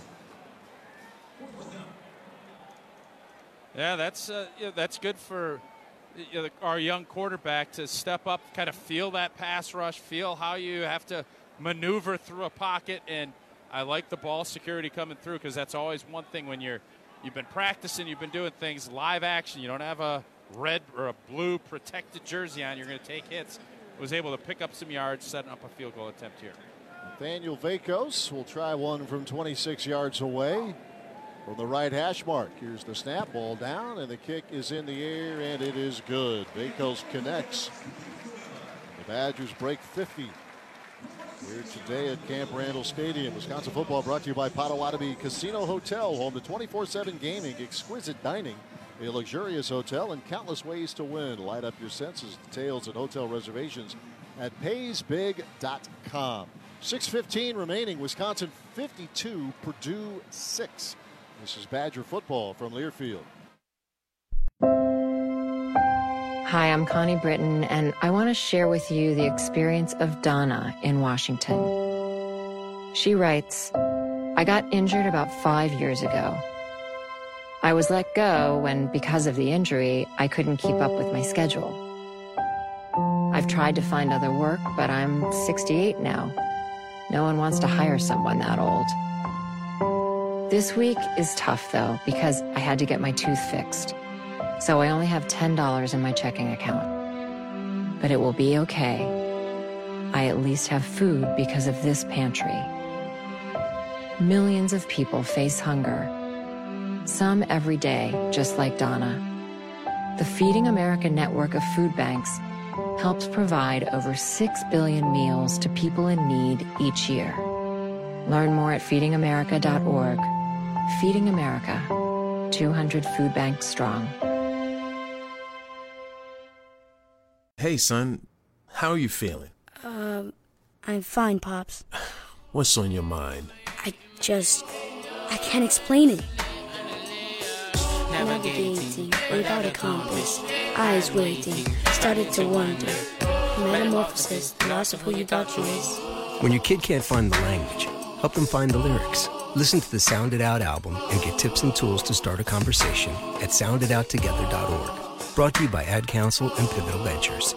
S1: Yeah, that's uh, yeah, that's good for you know, our young quarterback to step up, kind of feel that pass rush, feel how you have to maneuver through a pocket, and I like the ball security coming through because that's always one thing when you're you've been practicing, you've been doing things live action. You don't have a red or a blue protected jersey on. You're going to take hits. Was able to pick up some yards, setting up a field goal attempt here.
S2: Nathaniel Vakos will try one from twenty-six yards away from the right hash mark. Here's the snap, ball down, and the kick is in the air, and it is good. Vakos connects. The Badgers break fifty here today at Camp Randall Stadium. Wisconsin football brought to you by Potawatomi Casino Hotel, home to twenty-four seven gaming, exquisite dining, a luxurious hotel, and countless ways to win. Light up your senses. Details and hotel reservations at pays big dot com. six fifteen remaining. Wisconsin fifty-two, Purdue six. This is Badger football from Learfield.
S21: Hi, I'm Connie Britton, and I want to share with you the experience of Donna in Washington. She writes, I got injured about five years ago. I was let go when, because of the injury, I couldn't keep up with my schedule. I've tried to find other work, but I'm sixty-eight now. No one wants to hire someone that old. This week is tough, though, because I had to get my tooth fixed. So I only have ten dollars in my checking account. But it will be okay. I at least have food because of this pantry. Millions of people face hunger. some every day, just like Donna. The Feeding America network of food banks helps provide over six billion meals to people in need each year. Learn more at feeding america dot org. Feeding America, two hundred food banks strong.
S3: Hey, son, how are you feeling?
S22: Um, I'm fine, Pops.
S3: What's on your mind?
S22: I just... I can't explain it. Navigating without a compass, eyes waiting, started to wonder. Metamorphosis, the loss of who you thought you was.
S23: When your kid can't find the language, help them find the lyrics. Listen to the Sound It Out album and get tips and tools to start a conversation at sound it out together dot org. Brought to you by Ad Council and Pivotal Ventures.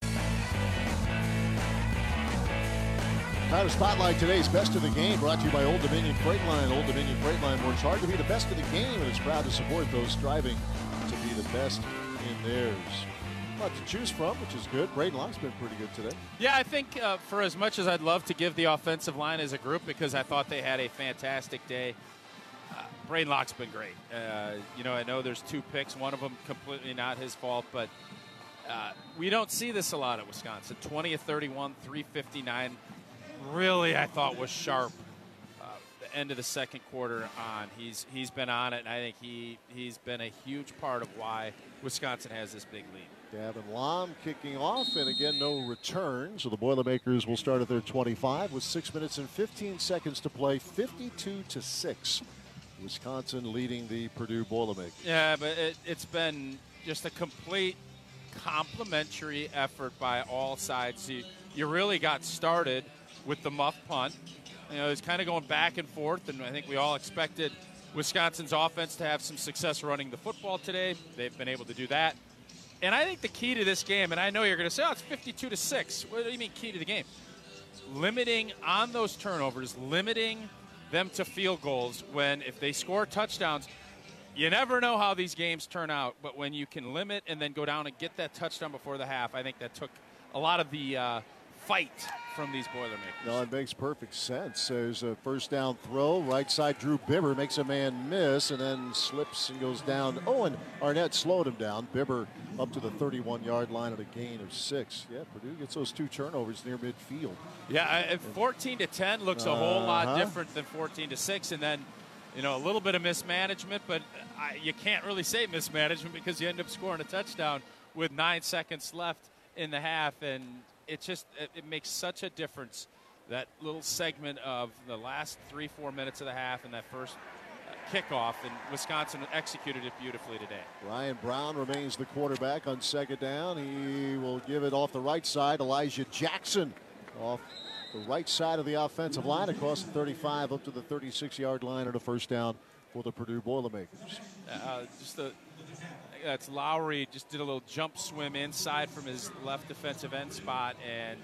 S2: Time to spotlight today's Best of the Game, brought to you by Old Dominion Freight Line. Old Dominion Freight Line works hard to be the best of the game, and is proud to support those striving to be the best in theirs. A lot to choose from, which is good. Braden Locke's been pretty good today.
S1: Yeah, I think uh, for as much as I'd love to give the offensive line as a group, because I thought they had a fantastic day, uh, Braden Locke's been great. Uh, you know, I know there's two picks, one of them completely not his fault, but uh, we don't see this a lot at Wisconsin. twenty of thirty-one, three fifty-nine. Really, I thought was sharp. Uh, the end of the second quarter on. He's he's been on it, and I think he he's been a huge part of why Wisconsin has this big lead.
S2: Gavin Lom kicking off, and again, no return. So the Boilermakers will start at their twenty-five with six minutes and fifteen seconds to play, fifty-two to six. Wisconsin leading the Purdue Boilermakers.
S1: Yeah, but it, it's been just a complete complimentary effort by all sides. You, you really got started with the muff punt. You know, it was kind of going back and forth, and I think we all expected Wisconsin's offense to have some success running the football today. They've been able to do that. And I think the key to this game, and I know you're going to say, oh, it's fifty-two to six. What do you mean key to the game? Limiting on those turnovers, limiting them to field goals when if they score touchdowns, you never know how these games turn out. But when you can limit and then go down and get that touchdown before the half, I think that took a lot of the uh, fight from these Boilermakers.
S2: No, it makes perfect sense. There's a first down throw. Right side, Drew Bibber makes a man miss and then slips and goes down. Oh, and Arnett slowed him down. Bibber up to the thirty-one-yard line at a gain of six. Yeah, Purdue gets those two turnovers near midfield.
S1: Yeah, fourteen to ten looks a whole uh-huh. lot different than fourteen to six. And then, you know, a little bit of mismanagement, but I, you can't really say mismanagement because you end up scoring a touchdown with nine seconds left in the half. And it just it, it makes such a difference, that little segment of the last three, four minutes of the half and that first uh, kickoff, and Wisconsin executed it beautifully today.
S2: Ryan Brown remains the quarterback on second down. He will give it off the right side. Elijah Jackson off the right side of the offensive line across the thirty-five up to the thirty-six-yard line at a first down for the Purdue Boilermakers.
S1: Uh, just the That's Lowry just did a little jump swim inside from his left defensive end spot and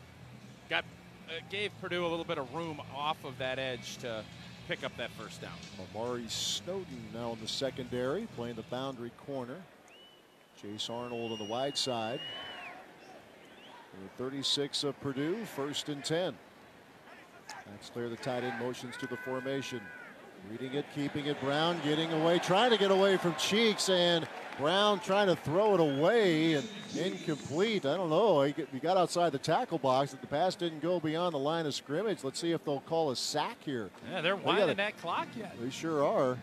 S1: got uh, gave Purdue a little bit of room off of that edge to pick up that first down.
S2: Amari Snowden now in the secondary, playing the boundary corner. Chase Arnold on the wide side. thirty-six of Purdue, first and ten. That's clear. The tight end motions to the formation. Reading it, keeping it. Brown getting away, trying to get away from Cheeks, and Brown trying to throw it away and incomplete. I don't know. He got outside the tackle box. The pass didn't go beyond the line of scrimmage. Let's see if they'll call a sack here.
S1: Yeah, they're winding they that clock yet.
S2: They sure are.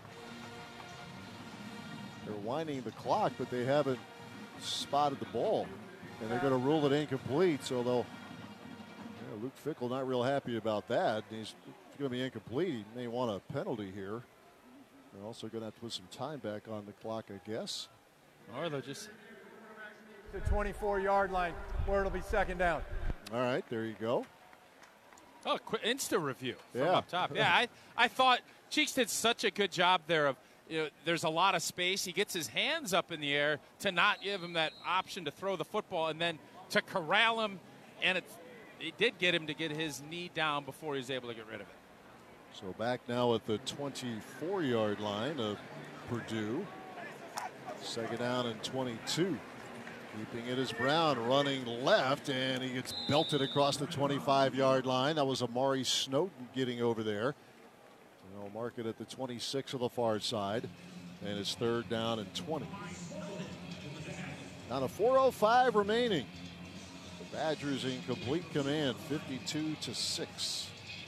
S2: They're winding the clock, but they haven't spotted the ball, and they're going to rule it incomplete. So they'll. Yeah, Luke Fickell not real happy about that. He's going to be incomplete. He may want a penalty here. They're also going to have to put some time back on the clock, I guess.
S1: Or they'll just.
S11: The twenty-four-yard line where it'll be second down.
S2: All right, there you go.
S1: Oh, quick Insta review from
S2: yeah.
S1: up top. Yeah, I, I thought Cheeks did such a good job there of, you know, there's a lot of space. He gets his hands up in the air to not give him that option to throw the football and then to corral him. And it, it did get him to get his knee down before he was able to get rid of it.
S2: So back now at the twenty-four-yard line of Purdue. Second down and twenty-two. Keeping it is Brown running left, and he gets belted across the twenty-five-yard line. That was Amari Snowden getting over there. And They'll mark it at the twenty-six of the far side, and it's third down and twenty. Now, a four oh five remaining. The Badgers in complete command, fifty-two to six.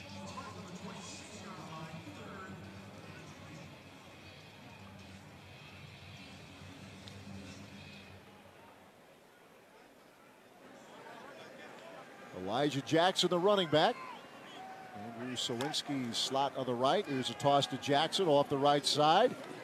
S2: Elijah Jackson, the running back. Andrew Sawinski slot on the right. Here's a toss to Jackson off the right side.